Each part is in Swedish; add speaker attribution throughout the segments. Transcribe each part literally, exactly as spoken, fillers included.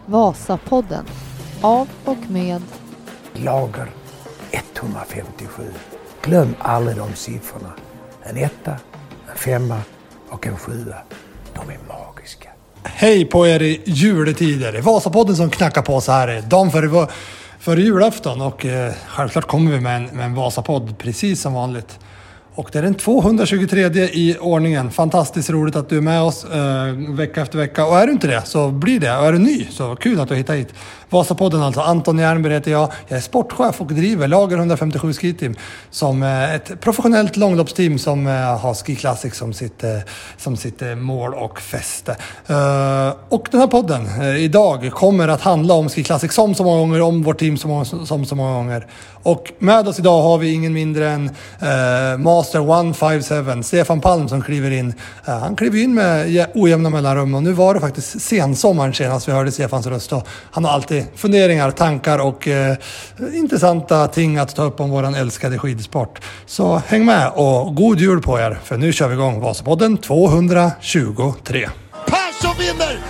Speaker 1: Vasapodden av och med
Speaker 2: Lager etthundrafemtiosju. Glöm aldrig de siffrorna. En etta, en femma och en sjua. De är magiska.
Speaker 3: Hej på er i juletider. Vasapodden som knackar på så här dagen före, före julafton. Och eh, självklart kommer vi med en, med en Vasapodd precis som vanligt. Och det är den tvåhundratjugotredje i ordningen. Fantastiskt roligt att du är med oss eh, vecka efter vecka. Och är du inte det så blir det. Och är du ny så kul att du hittar hit. Vasapodden alltså. Anton Jernberg heter jag. Jag är sportchef och driver Lager etthundrafemtiosju skiteam. Som eh, ett professionellt långloppsteam som eh, har Ski Classic som sitt, eh, som sitt eh, mål och fäste. Eh, och den här podden eh, idag kommer att handla om Ski Classic som så många gånger. Om vårt team som, som så många gånger. Och med oss idag har vi ingen mindre än eh, Master etthundrafemtiosju, Stefan Palm som kliver in. Uh, han kliver in med ojämna mellanrum och nu var det faktiskt sensommaren senast vi hörde Stefans röst. Och han har alltid funderingar, tankar och uh, intressanta ting att ta upp om våran älskade skidsport. Så häng med och god jul på er, för nu kör vi igång Vasapodden tvåhundratjugotre.
Speaker 4: Persson vinner!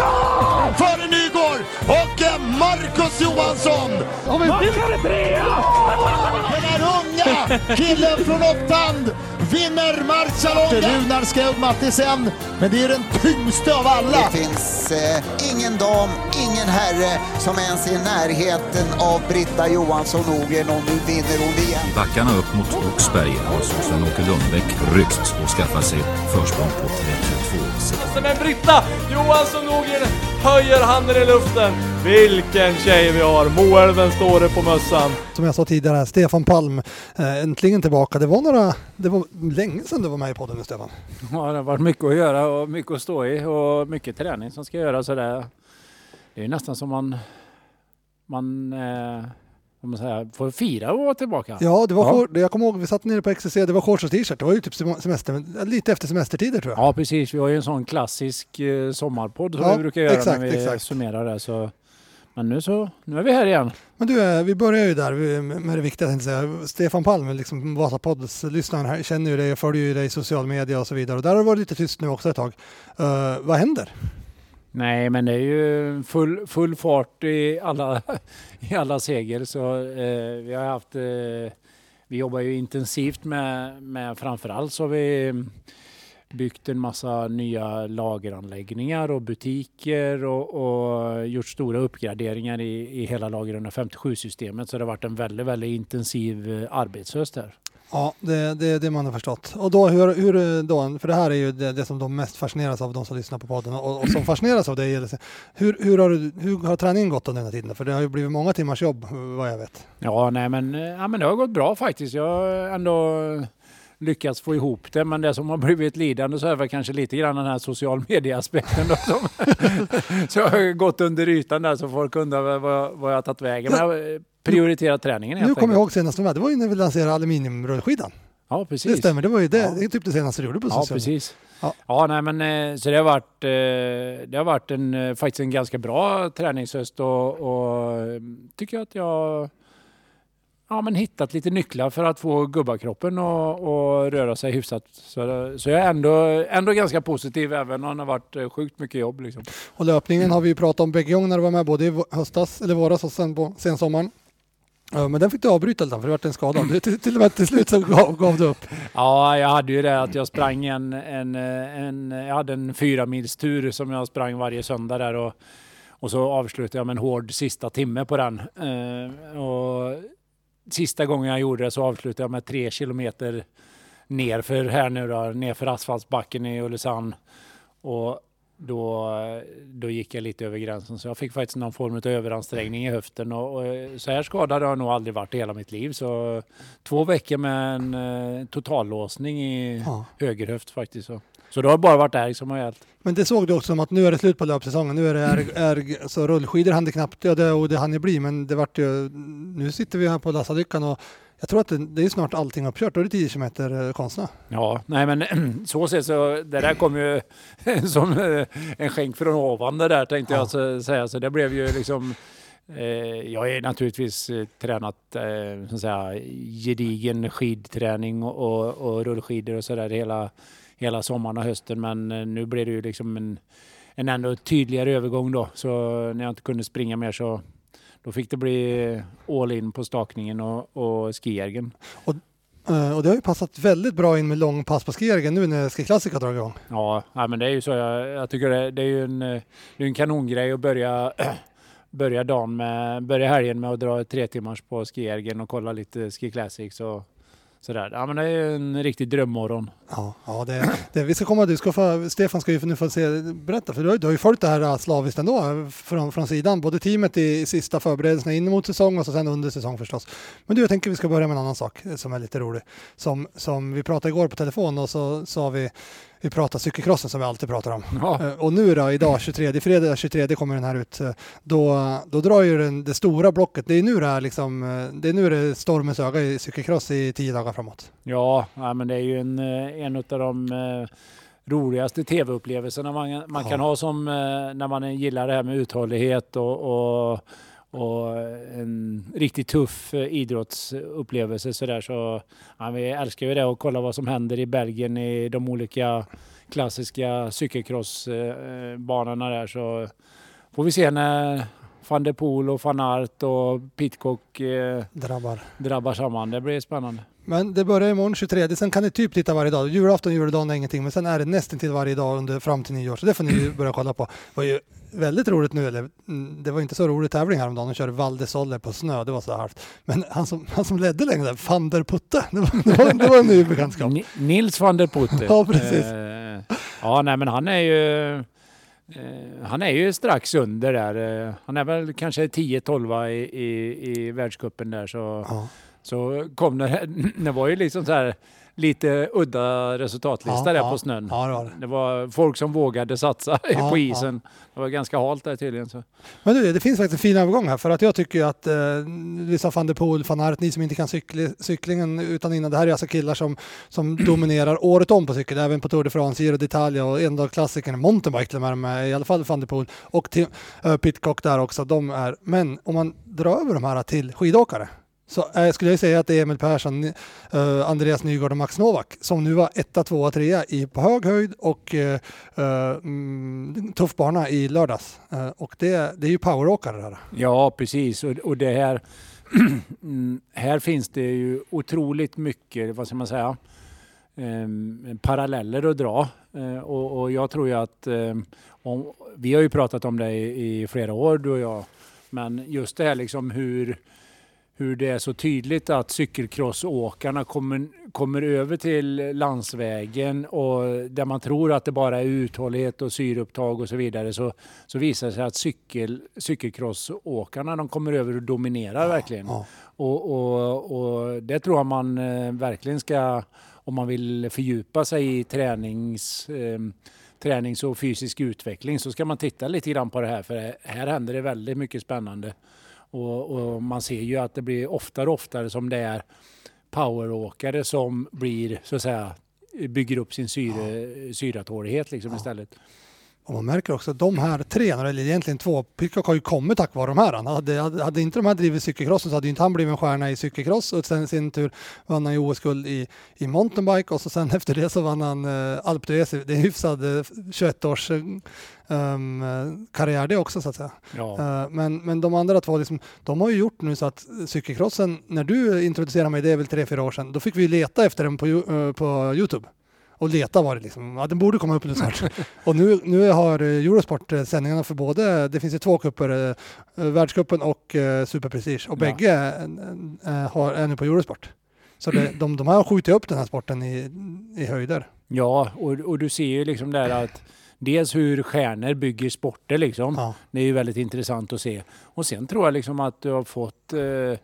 Speaker 4: Ja! Före Nygård och Marcus Johansson!
Speaker 5: Och vi vinner trea!
Speaker 4: Den här unga killen från Opptand vinner Marcialonga. Runar Skaud Mattisen, men det är den tyngste av alla.
Speaker 6: Det finns eh, ingen dam, ingen herre som ens är i närheten av Britta Johansson Ågren, och nu vinner hon igen.
Speaker 7: Backarna upp mot Oxberg har Sven-Åke Lundbäck ryckt och skaffat sig försprång på trettiotvå sekunder.
Speaker 5: Men Britta Johansson Ågren höjer handen i luften. Vilken tjej vi har. Moälven står det på mössan.
Speaker 3: Som jag sa tidigare, Stefan Palm äh, äntligen tillbaka. Det var några, det var länge sedan du var med i podden nu, Stefan.
Speaker 8: Ja, det har varit mycket att göra och mycket att stå i och mycket träning som ska göras. Så det, det är nästan som man, man eh, om man säger, får fira och vara tillbaka.
Speaker 3: Ja, det var
Speaker 8: ja.
Speaker 3: För, jag kommer ihåg, vi satt nere på X C C, det var shorts och t-shirt. Det var ju typ semester, lite efter semestertider tror jag.
Speaker 8: Ja, precis. Vi har ju en sån klassisk eh, sommarpodd som
Speaker 3: ja,
Speaker 8: vi brukar göra
Speaker 3: exakt,
Speaker 8: när vi
Speaker 3: exakt.
Speaker 8: summerar det. Så. Men nu så, nu är vi här igen.
Speaker 3: Men du, vi börjar ju där med det viktiga, tänkte jag säga. Stefan Palm, liksom Vasapodds lyssnaren här, känner ju dig, följer ju dig i social media och så vidare. Och där har det varit lite tyst nu också ett tag. Uh, vad händer?
Speaker 8: Nej, men det är ju full, full fart i alla, i alla segel. Så eh, vi har haft, eh, vi jobbar ju intensivt med, med framförallt så har vi byggt en massa nya lageranläggningar och butiker och, och gjort stora uppgraderingar i, i hela Lager etthundrafemtiosju-systemet. Så det har varit en väldigt, väldigt intensiv arbetshöst här.
Speaker 3: Ja, det är det, det man har förstått. Och då, hur, hur då, för det här är ju det, det som de mest fascineras av, de som lyssnar på podden och, och som fascineras av det. Hur, hur, har, du, hur har träningen gått under den här tiden? För det har ju blivit många timmars jobb, vad jag vet.
Speaker 8: Ja, nej, men, ja, men det har gått bra faktiskt. Jag har ändå lyckats få ihop det, men det som har blivit lidande så är väl kanske lite grann den här social media-aspekten då, som så jag har gått under ytan där så folk undrar vad, vad jag har tagit vägen. Men jag har prioriterat träningen.
Speaker 3: Nu kommer jag ihåg senast, det var ju när vi lanserade aluminiumrullskidan.
Speaker 8: Ja, precis.
Speaker 3: Det stämmer, det var ju det.
Speaker 8: Ja.
Speaker 3: Det är typ det senaste du gjorde på
Speaker 8: social. Ja, precis. Ja, ja nej, men så det har varit, det har varit en, faktiskt en ganska bra träningshöst och, och tycker att jag ja, men hittat lite nycklar för att få gubbakroppen och, och röra sig hyfsat. Så, så jag är ändå, ändå ganska positiv även om det har varit sjukt mycket jobb. Liksom.
Speaker 3: Och löpningen har vi ju pratat om bägge gånger när du var med, både i höstas eller våras och sen på sensommaren. Ja, men den fick du avbryta lite för det var en skada. Du, till, till och med till slut så gav, gav du upp.
Speaker 8: Ja, jag hade ju det att jag sprang en, en, en, jag hade en fyra mils tur som jag sprang varje söndag där och, och så avslutade jag med en hård sista timme på den. Uh, och sista gången jag gjorde det så avslutade jag med tre kilometer ner för här nu då, ner för asfaltsbacken i Ulricehamn. Och då, då gick jag lite över gränsen så jag fick faktiskt någon form av överansträngning i höften och, och så här skadad har jag nog aldrig varit i hela mitt liv. Så två veckor med en eh, totallåsning i ja. högerhöft faktiskt. Så. Så det har bara varit där som har hjälpt.
Speaker 3: Men det såg du också som att nu är det slut på löpsäsongen. Nu är det är, är, så rullskidor hann det knappt, ja, det, och det hann det bli. Men det vart ju, nu sitter vi här på Lassalyckan och jag tror att det, det är snart allting uppkört. Då är det tio kilometer konstnä.
Speaker 8: Ja, nej men så ser så det där kom ju som en skänk från ovan det där tänkte ja. jag säga. Så det blev ju liksom eh, jag är naturligtvis eh, tränat eh, så att säga, gedigen skidträning och, och, och rullskidor och sådär hela hela sommaren och hösten, men nu blir det ju liksom en, en ändå tydligare övergång då. Så när jag inte kunde springa mer så då fick det bli all in på stakningen och, och skijärgen.
Speaker 3: Och, och det har ju passat väldigt bra in med långpass på skijärgen nu när skiklassiker drar igång.
Speaker 8: Ja, ja, men det är ju så. Jag, jag tycker det, det är ju en, det är en kanongrej att börja, börja, dagen med, börja helgen med att dra tre timmars på skijärgen och kolla lite Ski Classics och sådär. Ja, men det är ju en riktig drömmorgon.
Speaker 3: Ja, ja det, det, vi ska komma, du ska få, Stefan ska ju nu få se, berätta, för du har, du har ju följt det här slaviskt ändå från, från sidan, både teamet i sista förberedelserna in mot säsong och så sen under säsong förstås. Men du, jag tänker vi ska börja med en annan sak som är lite rolig. Som, som vi pratade igår på telefon och så sa vi, vi pratar cykelcrossen som vi alltid pratar om. Ja. Och nu då, idag tjugotredje, fredag tjugotredje kommer den här ut. Då, då drar ju den, det stora blocket, det är nu det är liksom, det är nu det är stormens öga i cykelcross i tio dagar framåt.
Speaker 8: Ja, ja men det är ju en, en av de eh, roligaste tv-upplevelserna man, man ja. kan ha som eh, när man gillar det här med uthållighet och, och, och en riktigt tuff eh, idrottsupplevelse så där. Så ja, vi älskar ju det och kolla vad som händer i Belgien i de olika klassiska cykelcrossbanorna där, så får vi se när Van der Poel och Van Aert och Pidcock eh,
Speaker 3: drabbar.
Speaker 8: drabbar samman. Det blir spännande.
Speaker 3: Men det börjar imorgon tjugotredje, sen kan ni typ titta varje dag. Julafton, juldagen är ingenting, men sen är det nästan till varje dag under fram till nyår. Så det får ni börja kolla på. Det var ju väldigt roligt nu, eller det var inte så rolig tävling häromdagen. De körde Val de Solle på snö, det var så halvt. Men han som, han som ledde längre där, Van der Putte, det var, det var, det var en ny bekantskap.
Speaker 8: N- Nils van der Putte.
Speaker 3: Ja, precis.
Speaker 8: Eh, ja, nej men han är ju... Uh, han är ju strax under där. Uh, han är väl kanske tio tolv i, i, i världscupen där. Så, ja. så kom det, det var ju liksom så här lite udda resultatlista ja, där ja. på snön.
Speaker 3: Ja, det, var det.
Speaker 8: det var folk som vågade satsa ja, på isen. Ja. Det var ganska halt där tydligen. Så.
Speaker 3: Men du, det finns faktiskt en fin övergång här, för att jag tycker att eh, vi sa Van der Poel, Van Aert, ni som inte kan cykla, cyklingen utan innan. Det här är alltså killar som, som dominerar året om på cykel, även på Tour de France, Giro d'Italia och en dag klassikern mountainbike med, med i alla fall Van der Poel och till, uh, Pidcock där också. De är, men om man drar över de här till skidåkare, så äh, skulle jag säga att det är Emil Persson, äh, Andreas Nygård och Max Novak som nu var etta, tvåa, trea i på hög höjd och äh, mm, tuff bana i lördags. Äh, och det, det är ju poweråkare där.
Speaker 8: Ja, precis. Och, och det här här finns det ju otroligt mycket, vad ska man säga, eh, paralleller att dra. Eh, och, och jag tror ju att eh, om, vi har ju pratat om det i, i flera år, du och jag. Men just det här liksom hur hur det är så tydligt att cykelcrossåkarna kommer, kommer över till landsvägen och där man tror att det bara är uthållighet och syreupptag och så vidare, så, så visar det sig att cykel, cykelcrossåkarna de kommer över och dominerar ja, verkligen. Ja. Och, och, och det tror jag man eh, verkligen ska, om man vill fördjupa sig i tränings, eh, tränings och fysisk utveckling, så ska man titta lite grann på det här, för här händer det väldigt mycket spännande. Och, och man ser ju att det blir oftare och oftare som det är poweråkare som blir, så att säga, bygger upp sin syre, ja. syratålighet liksom ja. istället.
Speaker 3: Och man märker också att de här tre, eller egentligen två, Pidcock har ju kommit tack vare de här. Han hade, hade, hade inte de här drivit cykelcrossen så hade inte han blivit en stjärna i cykelcross, och sen i sin tur vann han ju O S-guld i, i mountainbike, och så sen efter det så vann han uh, Alpe d'Huez. Det är hyfsad uh, tjugoett-års um, karriär det också, så att säga. Ja. Uh, men, men de andra två, liksom, de har ju gjort nu så att cykelcrossen, när du introducerade mig, det är väl tre, fyra år sedan, då fick vi leta efter den på, uh, på YouTube. Och leta var det liksom, ja, den borde komma upp nu snart. Och nu, nu har Eurosport sändningarna för både, det finns ju två kupper, eh, världscupen och eh, Super Prestige. Och ja. bägge eh, har, är nu på Eurosport. Så det, de, de har skjutit upp den här sporten i, i höjder.
Speaker 8: Ja, och, och du ser ju liksom där att dels hur stjärnor bygger sporter liksom. Ja. Det är ju väldigt intressant att se. Och sen tror jag liksom att du har fått... Eh,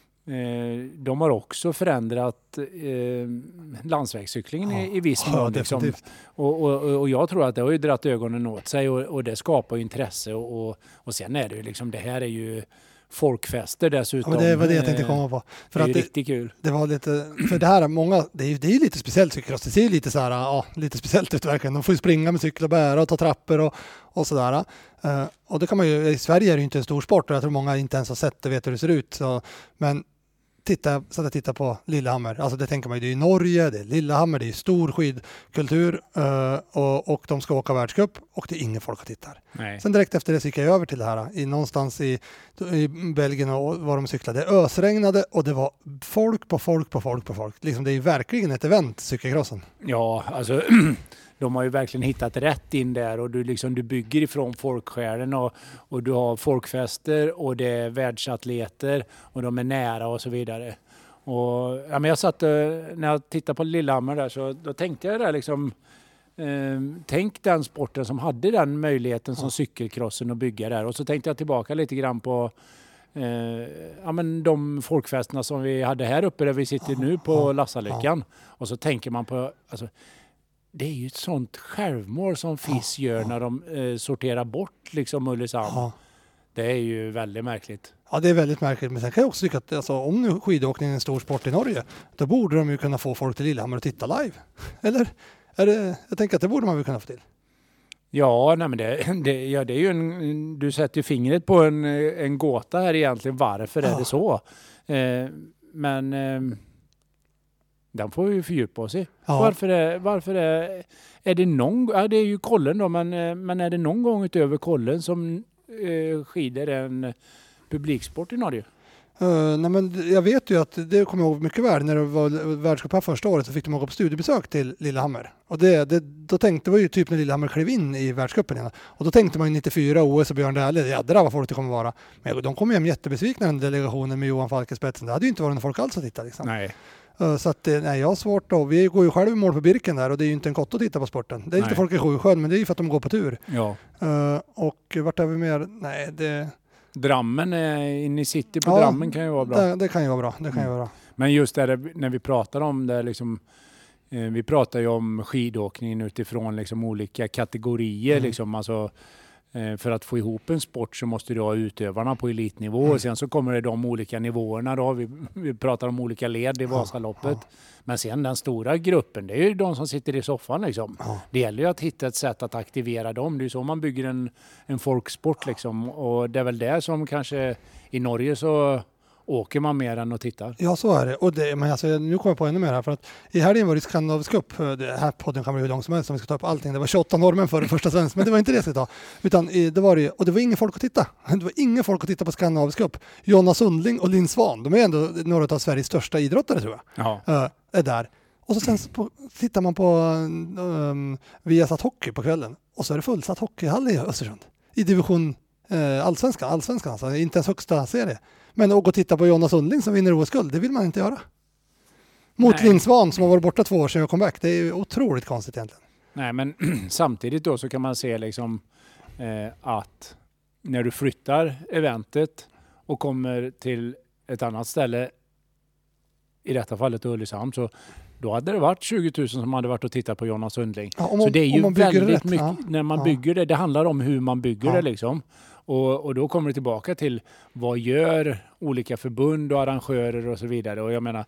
Speaker 8: de har också förändrat eh, landsvägscyklingen ja, i, i viss mån. Ja, liksom. och, och, och jag tror att det har ju dratt ögonen åt sig, och, och det skapar ju intresse. Och, och, och sen är det ju liksom, det här är ju folkfester dessutom.
Speaker 3: Ja, det var det jag tänkte komma på.
Speaker 8: För det är att riktigt det, kul.
Speaker 3: Det var lite, för det här är många, det är ju det är lite speciellt cykelcross. Det ser lite så här, ja, lite speciellt ut verkligen. De får ju springa med cykel och bära och ta trappor och, och sådär. Uh, och det kan man ju, i Sverige är det ju inte en stor sport, och jag tror många inte ens har sett det, vet hur det ser ut. Så, men tittade, satt och tittade på Lillehammer. Alltså det tänker man ju, det är Norge, det är Lillehammer, det är stor skidkultur uh, och, och de ska åka världscup och det är ingen folk att titta. Sen direkt efter det så gick jag över till det här i någonstans i, i Belgien och var de cyklade. Det ösregnade och det var folk på folk på folk på folk. Liksom det är ju verkligen ett event, cykelcrossen.
Speaker 8: Ja, alltså de har ju verkligen hittat rätt in där och du, liksom, du bygger ifrån folksjälen och, och du har folkfester och det är världsatleter och de är nära och så vidare. Och, ja, men jag satt, när jag tittade på Lillehammer där så då tänkte jag där liksom, eh, tänk den sporten som hade den möjligheten som ja. cykelcrossen att bygga där. Och så tänkte jag tillbaka lite grann på eh, ja, men de folkfesterna som vi hade här uppe där vi sitter ja. nu på ja. Lassalyckan. Ja. Och så tänker man på, alltså, det är ju ett sånt självmål som F I S ja, gör ja. när de eh, sorterar bort liksom Ulricehamn. Ja. Det är ju väldigt märkligt. Ja, det är väldigt märkligt. Men sen kan jag också tycka att alltså, om nu skidåkning är en stor sport i Norge, då borde de ju kunna få folk till Lillehammer att titta live. Eller? Är det, jag tänker att det borde man väl kunna få till. Ja, nej men det, det, ja, det är ju en, du sätter ju fingret på en, en gåta här egentligen. Varför ja. är det så? Eh, men... Eh, den får vi fördjupa oss i. Ja. Varför, är, varför är, är det någon... Ja, det är ju kollen då, men, men är det någon gång utöver kollen som eh, skidor är en publiksport i Norge? Uh, nej men jag vet ju att det kommer jag ihåg mycket väl när det var världscup här första året så fick de åka på studiebesök till Lillehammer. Och det, det, då tänkte man ju typ när Lillehammer klev in i världscupen igen. Och då tänkte man ju nittiofyra O S och Björn Dähle, ja det där var folk det kommer vara. Men de kom hem jättebesvikna den delegationen med Johan Falk i spetsen. Det hade ju inte varit någon folk alls att titta liksom. Nej. Så att, nej, jag har svårt då. Vi går ju själv i mål på Birken där och det är ju inte en kott att titta på sporten. Det är nej. lite folk i Sjusjön, men det är ju för att de går på tur. Ja. Uh, och vart är vi mer? Nej, det... Drammen är inne i city på ja, Drammen kan ju vara bra. Det, det kan ju vara bra. Det kan mm. ju vara bra. Men just där när vi pratar om det liksom, eh, vi pratar ju om skidåkningen utifrån liksom olika kategorier mm. liksom, alltså för att få ihop en sport så måste du ha utövarna på elitnivå mm. och sen så kommer det de olika nivåerna då. Vi, vi pratar om olika led i Vasaloppet. Ja. Men sen den stora gruppen, det är ju de som sitter i soffan liksom. Ja. Det gäller ju att hitta ett sätt att aktivera dem. Det är ju så man bygger en, en folksport liksom. Och det är väl det som kanske i Norge så åker man mer än att titta. Ja, så är det. Och det, men alltså, nu kommer jag på ännu mer här. För att i helgen var det Skandinavisk Cup. Det här podden kan bli hur långt som helst om vi ska ta upp allting. Det var tjugoåtta normen för det första svensk. Men det var inte det jag ska ta. Utan det var det, och det var ingen folk att titta. Det var ingen folk att titta på Skandinavisk Cup. Jonna Sundling och Linn Svan, de är ändå några av Sveriges största idrottare tror jag. Ja. Är där. Och så sen på, tittar man på um, Viasat Hockey på kvällen. Och så är det fullsatt hockeyhall i Östersund. I division uh, allsvenskan. Allsvenskan alltså. Inte ens högsta serie. Men att gå och titta på Jonna Sundling som vinner O S-guld, det vill man inte göra. Mot Linn Svan som har varit borta två år sedan och kom back. Det är ju otroligt konstigt egentligen. Nej, men samtidigt då så kan man se liksom eh, att när du flyttar eventet och kommer till ett annat ställe, i detta fallet Ulricehamn, så då hade det varit tjugo tusen som hade varit och tittat på Jonna Sundling. Ja, man, så det är ju väldigt rätt, mycket, ja. när man ja. bygger det, det handlar om hur man bygger ja. det liksom. Och, och då kommer det tillbaka till vad gör olika förbund och arrangörer och så vidare. Och jag menar,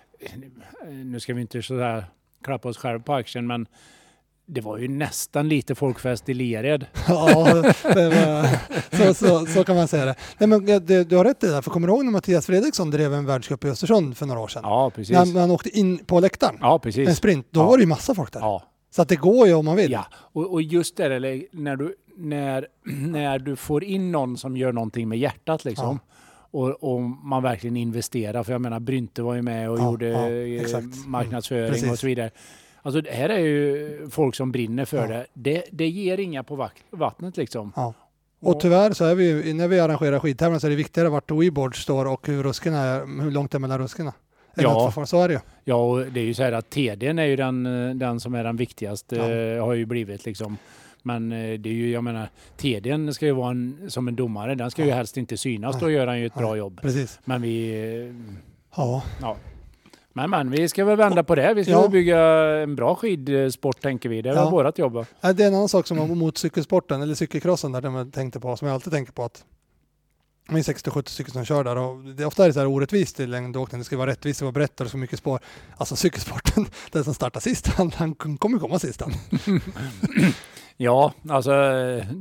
Speaker 8: nu ska vi inte så här klappa oss själv på action, men det var ju nästan lite folkfest i Lered. Ja, det var, så, så, så kan man säga det. Nej, men det, du har rätt i det där, för kommer du ihåg när Mattias Fredriksson drev en världscup i Östersund för några år sedan? Ja, precis. När, när han åkte in på läktaren, ja, precis. en sprint, då ja. var det ju massa folk där. Ja. Så att det går ju om man vill. Ja, och, och just det, eller, när, du, när, när du får in någon som gör någonting med hjärtat liksom, ja. och, och man verkligen investerar, för jag menar Brynte var ju med och ja, gjorde ja, marknadsföring mm, och så vidare. Alltså det här är ju folk som brinner för ja. det. det. Det ger inga på vattnet liksom. Ja. Och tyvärr så är vi, när vi arrangerar skidtävlingar så är det viktigare vart WeBoard står och hur ruskerna är, hur långt det är mellan ruskerna. Ja, så är det ju. Ja, och det är ju så här att T D:n är ju den, den som är den viktigaste, ja. har ju blivit liksom. Men det är ju, jag menar, T D:n ska ju vara en, som en domare, den ska ja. ju helst inte synas, då gör han ju ett ja. bra jobb. Precis. Men vi... Ja. ja. Men, men vi ska väl vända på det. Vi ska ja. bygga en bra skidsport, tänker vi. Det är ja. väl vårat jobb. Ja, det är en annan sak som var mot cykelsporten, eller cykelcrossen, där de tänkte på, som jag alltid tänker på, att de är sextio sjuttio stycken som kör där. Och det är ofta är det så här orättvist i längdåkning. Det ska vara rättvist, det var brett och så mycket spår. Alltså cykelsporten, den som startar sist, han, han kommer komma sist. Ja, alltså...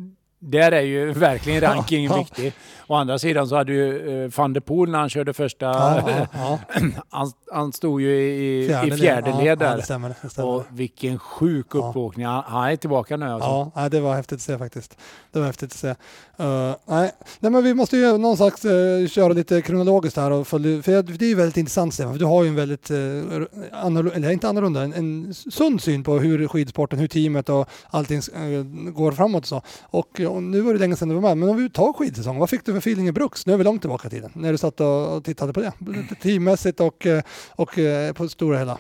Speaker 8: där är ju verkligen rankingen ja, viktig. Å andra sidan så hade ju Van der Poel när han körde första, ja, ja, ja. han, han stod ju i fjärde, i fjärde led, led där. Ja, det stämmer, det stämmer. Och vilken sjuk ja. uppåkning. Han, han är tillbaka nu alltså.
Speaker 3: Ja, det var häftigt att se faktiskt. Det var häftigt att se. Uh, nej. nej, men vi måste ju någon slags uh, köra lite kronologiskt här. Och för, för det är ju väldigt intressant, Stefan. För du har ju en väldigt, uh, annorlunda, eller inte annorlunda, en, en sund syn på hur skidsporten, hur teamet och allting uh, går framåt och så. Och, och nu var det länge sedan du var med. Men om vi tar skidsäsong, vad fick du för feeling i Brooks? Nu är vi långt tillbaka i tiden. När du satt och tittade på det. Teammässigt och, och på stora hela.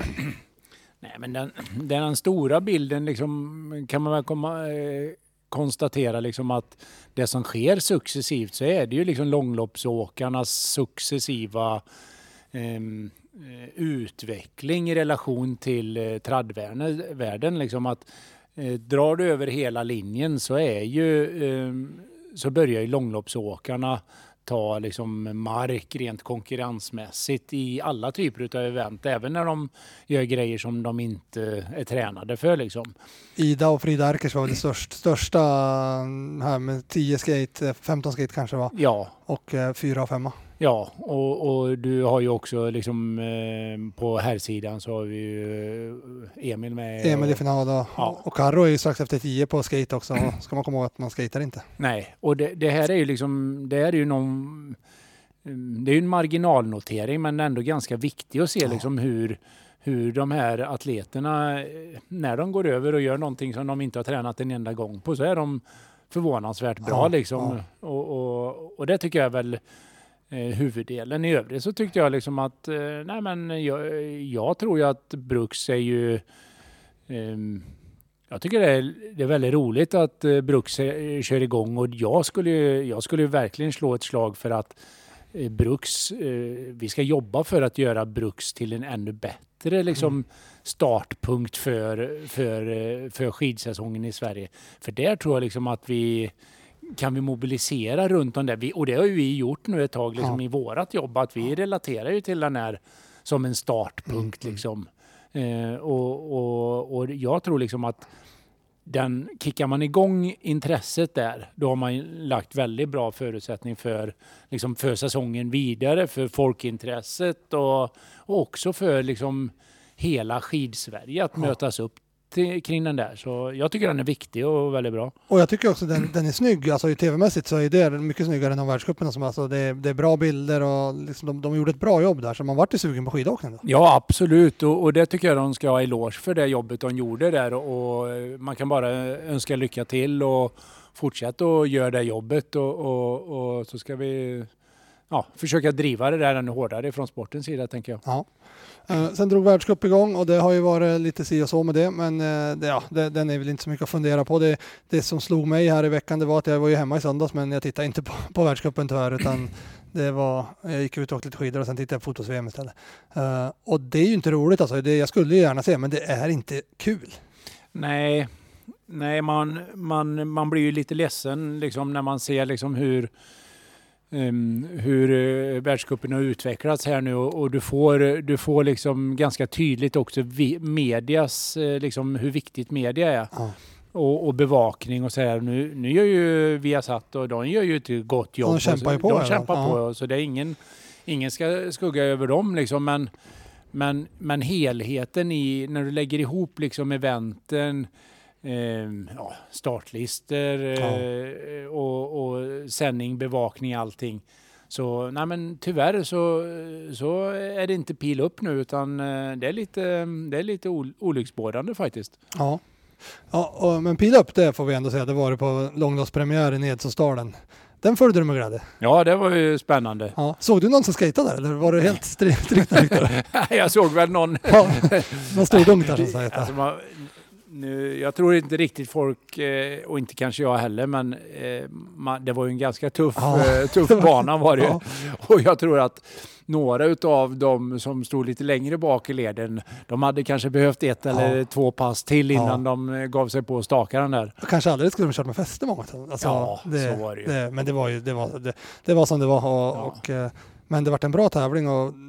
Speaker 8: Nej, men den, den stora bilden liksom, kan man väl komma, eh, konstatera liksom att det som sker successivt så är det ju liksom långloppsåkarnas successiva eh, utveckling i relation till eh, traddvärlden. Liksom att eh, drar du över hela linjen så är ju eh, så börjar ju långloppsåkarna ta liksom mark rent konkurrensmässigt i alla typer av event, även när de gör grejer som de inte är tränade för. Liksom.
Speaker 3: Ida och Frida Erkers var det störst, största här med tio skate, femton skate kanske var.
Speaker 8: Ja.
Speaker 3: Och eh, fyra och femma.
Speaker 8: Ja, och, och du har ju också liksom eh, på här sidan så har vi ju Emil med.
Speaker 3: Emil i final och, ja. och Karro är ju strax efter tio på skate också. Ska man komma ihåg att man skater inte.
Speaker 8: Nej, och det, det här är ju liksom, det här är ju någon, det är ju en marginalnotering men ändå ganska viktig att se ja. liksom hur, hur de här atleterna, när de går över och gör någonting som de inte har tränat en enda gång på så är de förvånansvärt bra ja, liksom. Ja. Och, och, och det tycker jag väl Eh, huvuddelen. I övrigt så tyckte jag liksom att eh, nej men jag, jag tror ju att Brooks är ju eh, jag tycker det är, det är väldigt roligt att eh, Brooks är, kör igång och jag skulle jag skulle verkligen slå ett slag för att eh, Brooks eh, vi ska jobba för att göra Brooks till en ännu bättre liksom mm. startpunkt för, för, för skidsäsongen i Sverige. För där tror jag liksom att vi kan vi mobilisera runt om det. Vi, och det har ju vi gjort nu ett tag liksom, ja. i vårat jobb. Att vi relaterar ju till den här som en startpunkt. Mm. Liksom. Eh, och, och, och jag tror liksom att den, kickar man igång intresset där, då har man lagt väldigt bra förutsättning för, liksom, för säsongen vidare, för folkintresset och, och också för liksom, hela skidsverige att ja. mötas upp till, kring den där. Så jag tycker den är viktig och väldigt bra. Och jag tycker också den, den är snygg. Alltså i tv-mässigt så är det mycket snyggare än de världscuperna. Som alltså det, är, det är bra bilder och liksom de, de gjorde ett bra jobb där. Så man vart ju sugen på skidåkning. Ja, absolut. Och, och det tycker jag de ska ha eloge för det jobbet de gjorde där. Och, och man kan bara önska lycka till och fortsätta att göra det jobbet. Och, och, och så ska vi ja, försöka driva det där ännu hårdare från sportens sida, tänker jag. Ja. Uh, sen drog världscup igång och det har ju varit lite si och så med det, men uh, det, ja, det, den är väl inte så mycket att fundera på. Det, det som slog mig här i veckan, det var att jag var ju hemma i söndags, men jag tittade inte på, på världscupen tyvärr, utan det var, jag gick ut och åkte lite skidor och sen tittade jag på fotos-V M istället. Uh, och det är ju inte roligt alltså, det, jag skulle ju gärna se, men det är inte kul. Nej, nej man, man, man blir ju lite ledsen liksom, när man ser liksom hur Um, hur uh, världscupen har utvecklats här nu och, och du får du får liksom ganska tydligt också vi, medias uh, liksom hur viktigt media är ja. och, och bevakning och så här. Nu, nu gör ju Viasat och de gör ju ett gott jobb. De kämpar ju på. De kämpar ja. på så det är ingen ingen ska skugga över dem liksom, men men men helheten i när du lägger ihop liksom eventen, Eh, ja, startlister ja. eh, och, och sändning, bevakning, allting. Så nej, men tyvärr så, så är det inte pil upp nu, utan eh, det är lite, det är lite olycksbådande faktiskt. Ja, ja och, men pil upp, det får vi ändå säga. Det var det på långloppspremiären i Edsåsdalen. Den följde du med glädje. Ja, det var ju spännande. Ja. Såg du någon som skejtade där, eller var det helt strikt? Jag såg väl någon. Ja, någon stor dunk där som sa alltså, man, Nu, jag tror inte riktigt folk, eh, och inte kanske jag heller, men eh, man, det var ju en ganska tuff, ja. eh, tuff bana var det ja. Och jag tror att några utav dem som stod lite längre bak i leden, de hade kanske behövt ett ja. eller två pass till innan ja. de gav sig på stakaren där. Kanske aldrig skulle de kört med fäste många. Alltså, ja, det, så var det ju. Det, men det var ju det var, det, det var som det var. Och, ja. och, men det var en bra tävling och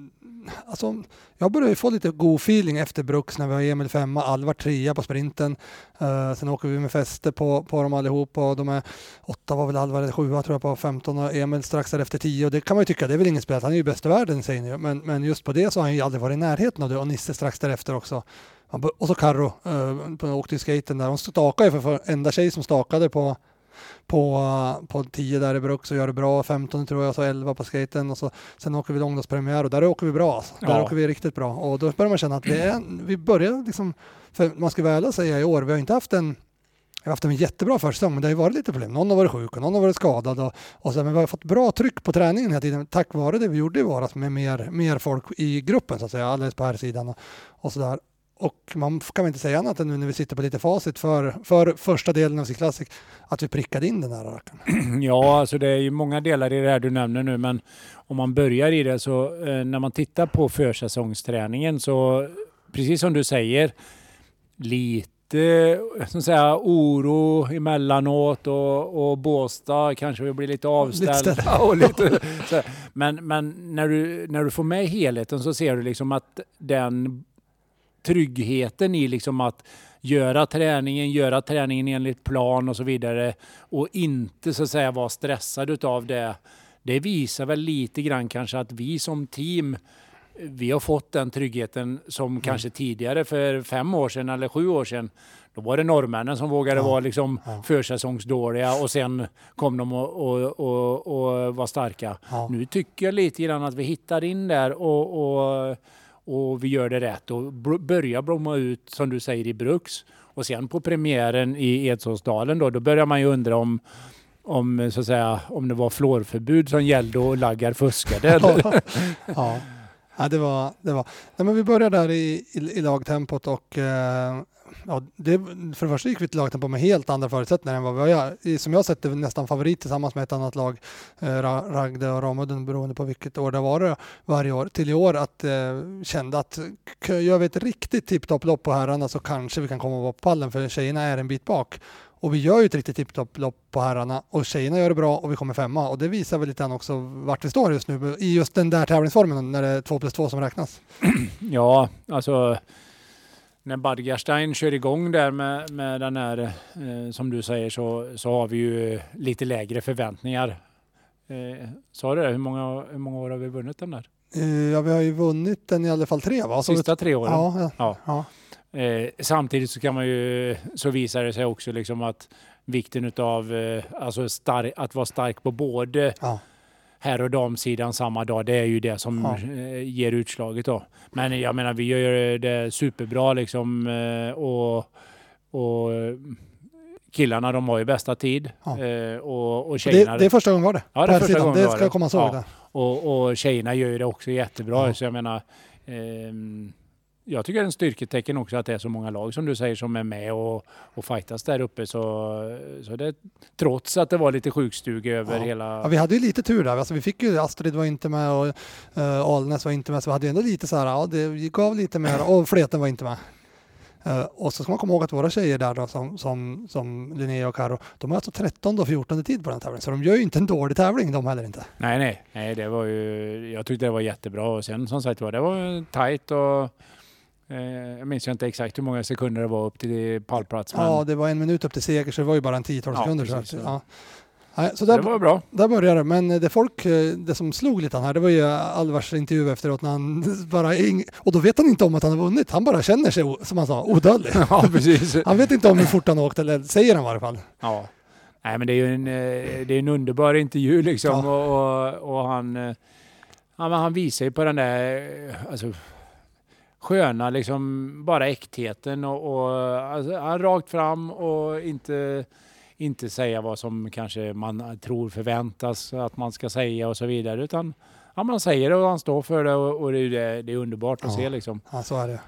Speaker 3: alltså, jag börjar ju få lite god feeling efter Brooks när vi har Emil femma, Alvar trea på sprinten. Uh, sen åker vi med fäste på, på dem allihop och de är åtta var väl Alvar eller sjua tror jag på femton och Emil strax efter tio och det kan man ju tycka, det är väl ingen spel, han är ju bäst i världen säger ni, men, men just på det så har han ju aldrig varit i närheten av det och Nisse strax därefter också. Och så Karro uh, på åkte i skaten där, hon stakade för, för enda tjej som stakade på på, på tio där i Brooks och gör det bra, femton tror jag, så elva på skaten och så, sen åker vi långdagspremiär och där åker vi bra alltså. Där ja. åker vi riktigt bra och då börjar man känna att det är, vi börjar liksom, för man ska väl säga i år, vi har inte haft en vi har haft en jättebra försäsong men det har ju varit lite problem, någon har varit sjuk och någon har varit skadad och, och så, men vi har fått bra tryck på träningen hela tiden tack vare det vi gjorde i våras med mer, mer folk i gruppen så att säga, alldeles på här sidan och, och sådär. Och man kan väl inte säga annat än nu när vi sitter på lite facit för, för första delen av sin klassik att vi prickade in den här raken.
Speaker 8: Ja, alltså det är ju många delar i det här du nämner nu, men om man börjar i det så eh, när man tittar på försäsongsträningen så precis som du säger lite som säga, oro emellanåt och, och Båstad kanske vi blir lite avställda. och lite, så, men men när, du, när du får med helheten så ser du liksom att den tryggheten i liksom att göra träningen, göra träningen enligt plan och så vidare och inte så att säga vara stressad utav det. Det visar väl lite grann kanske att vi som team vi har fått den tryggheten som mm. kanske tidigare för fem år sedan eller sju år sedan. Då var det norrmännen som vågade ja. vara liksom ja. försäsongsdåliga och sen kom de och, och, och, och var starka. Ja. Nu tycker jag lite grann att vi hittar in där och, och och vi gör det rätt och börjar blomma ut som du säger i Brooks och sen på premiären i Edsåsdalen då, då börjar man ju undra om om så att säga om det var flårförbud som gällde och laggar fuskade. Eller?
Speaker 3: ja. ja, det var det var. Nej, men vi började där i, i, i lagtempot och eh, ja, det, för det första gick vi till lagtempo med helt andra förutsättningar än vad vi har. Som jag sett det nästan favorit tillsammans med ett annat lag, eh, Ragde och Ramudden beroende på vilket år det var varje år. Till i år att eh, kände att gör vi ett riktigt tipptopp-lopp på herrarna så kanske vi kan komma på pallen för tjejerna är en bit bak. Och vi gör ju ett riktigt tipptopp-lopp på herrarna och tjejerna gör det bra och vi kommer femma. Och det visar väl lite grann också vart vi står just nu i just den där tävlingsformen när det är två plus två som räknas.
Speaker 8: Ja, alltså när Badgerstein kör igång där med, med den här, eh, som du säger, så, så har vi ju lite lägre förväntningar. Eh, sa du det? Hur många, hur många år har vi vunnit den där?
Speaker 3: Eh, ja, vi har ju vunnit den i alla fall tre, va?
Speaker 8: Sista tre åren.
Speaker 3: Ja, ja.
Speaker 8: ja.
Speaker 3: ja.
Speaker 8: Eh, samtidigt så kan man ju, så visar det sig också liksom att vikten utav eh, alltså star- att vara stark på både ja. här och damsidan samma dag, det är ju det som ja. eh, ger utslaget då. Men jag menar, vi gör det superbra liksom eh, och, och killarna, de har ju bästa tid
Speaker 3: ja.
Speaker 8: eh, och, och tjejerna...
Speaker 3: Det, det är första gången var det.
Speaker 8: Ja, det är första gången
Speaker 3: det
Speaker 8: var
Speaker 3: ska
Speaker 8: det.
Speaker 3: komma så.
Speaker 8: Ja. Och, och tjejerna gör ju det också jättebra, ja. så jag menar... Eh, Jag tycker det är en styrketecken också att det är så många lag som du säger som är med och, och fightas där uppe. Så, så det, trots att det var lite sjukstuga över
Speaker 3: ja.
Speaker 8: hela...
Speaker 3: Ja, vi hade ju lite tur där. Alltså, vi fick ju, Astrid var inte med och uh, Alnäs var inte med. Så vi hade ju ändå lite så här, ja det gav lite mer och Fleten var inte med. Uh, och så ska man komma ihåg att våra tjejer där då, som, som, som Linnea och Karo, de har alltså trettonde och fjortonde tid på den tävlingen. Så de gör ju inte en dålig tävling de heller inte.
Speaker 8: Nej, nej. nej det var ju, jag tyckte det var jättebra. Och sen som sagt var det var tajt och... Jag minns inte exakt hur många sekunder det var upp till pallplats. Men...
Speaker 3: Ja, det var en minut upp till seger så det var ju bara en tio tolv
Speaker 8: ja,
Speaker 3: sekunder.
Speaker 8: Precis,
Speaker 3: så.
Speaker 8: så.
Speaker 3: Ja. Nej, så där,
Speaker 8: det var bra.
Speaker 3: Där började det. Men det folk, det som slog lite här, det var ju Alvars intervju efteråt när han bara, ing... och då vet han inte om att han har vunnit. Han bara känner sig, som han sa, odödlig.
Speaker 8: Ja, precis.
Speaker 3: Han vet inte om hur fort han åkt, eller säger han i varje fall.
Speaker 8: Ja. Nej, men det är ju en, det är en underbar intervju liksom. Ja. Och, och, och han, ja, men han visar ju på den där, alltså, sköna liksom bara äktheten och, och alltså, han rakt fram och inte inte säga vad som kanske man tror förväntas att man ska säga och så vidare, utan ja, man säger det och han står för det och, och det, är, det, det är underbart att
Speaker 3: ja.
Speaker 8: se liksom.
Speaker 3: Ja, så är det.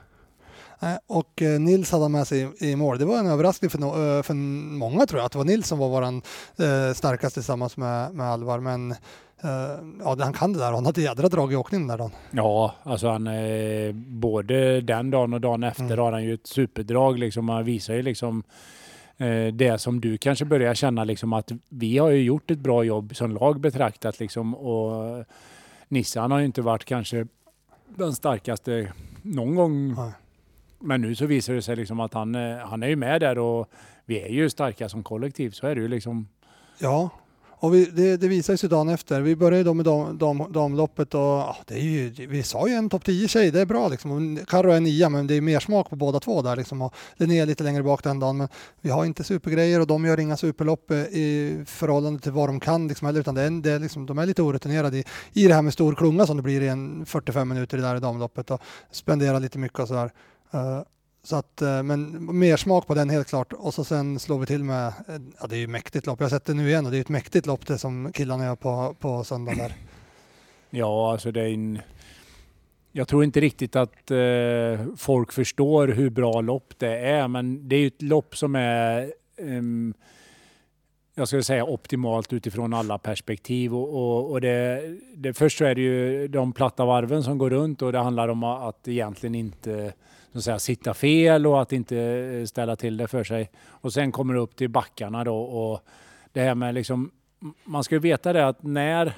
Speaker 3: Och Nils hade med sig i mål. Det var en överraskning för, no- för många, tror jag, att det var Nils som var våran eh, starkaste tillsammans med, med Alvar, men ja, han kan det där. Han hade jädra drag i åkningen där dagen.
Speaker 8: Ja, alltså han eh, både den dagen och dagen efter mm. har han ju ett superdrag liksom. Han visar ju liksom eh, det som du kanske börjar känna liksom, att vi har ju gjort ett bra jobb som lag betraktat liksom, och Nissan har ju inte varit kanske den starkaste någon gång.
Speaker 3: Nej.
Speaker 8: Men nu så visar det sig liksom att han, han är ju med där och vi är ju starka som kollektiv. Så är det ju liksom.
Speaker 3: Ja, och vi, det, det visar sig dagen efter. Vi började då med dam, dam, damloppet och ja, det är ju, vi sa ju en topp tio tjej, det är bra liksom. Karo är nia, men det är mer smak på båda två där liksom. Och Linnea är lite längre bak den dagen, men vi har inte supergrejer och de gör inga superlopp i förhållande till vad de kan liksom, eller, utan det är, det är liksom, de är lite orutinerade i, i det här med stor klunga som det blir i en fyrtiofem minuter i det där i damloppet och spenderar lite mycket och sådär. Uh, Så att, men mer smak på den helt klart. Och så sen slår vi till med, ja det är ju mäktigt lopp. Jag har sett det nu igen och det är ett mäktigt lopp det som killarna gör på, på söndag där.
Speaker 8: Ja, alltså det är en... Jag tror inte riktigt att eh, folk förstår hur bra lopp det är. Men det är ju ett lopp som är, eh, jag skulle säga optimalt utifrån alla perspektiv. Och, och, och det, det, först så är det ju de platta varven som går runt och det handlar om att egentligen inte... Så att säga, sitta fel och att inte ställa till det för sig. Och sen kommer det upp till backarna då. Och det här med liksom, man ska ju veta det att när,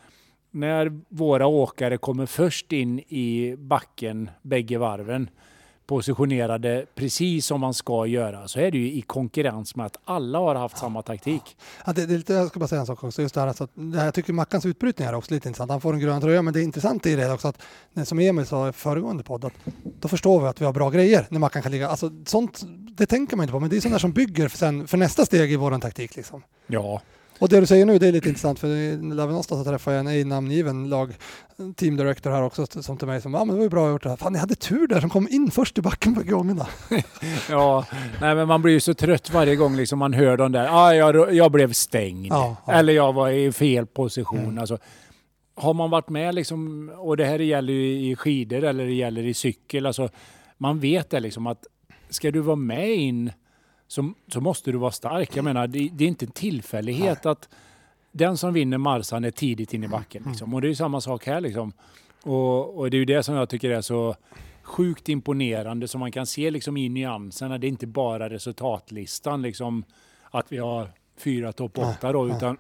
Speaker 8: när våra åkare kommer först in i backen, bägge varven, positionerade precis som man ska göra, så är det ju i konkurrens med att alla har haft samma taktik.
Speaker 3: Ja, det, det är lite, jag ska bara säga en sak också. Just det här, alltså, det här, jag tycker Mackans utbrytning är också lite intressant. Han får en grön tröja, men det är intressant i det också att, som Emil sa i föregående podd, att då förstår vi att vi har bra grejer när Mackan kan ligga. Alltså, sånt, det tänker man inte på, men det är sånt där som bygger för, sen, för nästa steg i våran taktik. Liksom.
Speaker 8: Ja.
Speaker 3: Och det du säger nu, det är lite intressant, för i Lavenosta så träffade jag en ej-namngiven lag team director här också som till mig som, ja men det var ju bra gjort det här. Fan, ni hade tur där som kom in först i backen på gångerna.
Speaker 8: Ja, nej men man blir ju så trött varje gång liksom man hör de där, ah, jag, jag blev stängd,
Speaker 3: ja, ja.
Speaker 8: Eller jag var i fel position.
Speaker 3: Mm.
Speaker 8: Alltså, har man varit med liksom, och det här gäller ju i skidor eller det gäller i cykel, alltså, man vet det liksom att ska du vara med in Så, så måste du vara stark. Jag menar, det, det är inte en tillfällighet Nej. Att den som vinner Marsan är tidigt in i backen. Liksom. Och det är ju samma sak här. Liksom. Och, och det är ju det som jag tycker är så sjukt imponerande. Så man kan se liksom i nyanserna. Det är inte bara resultatlistan. Liksom, att vi har fyra topp åtta då. Utan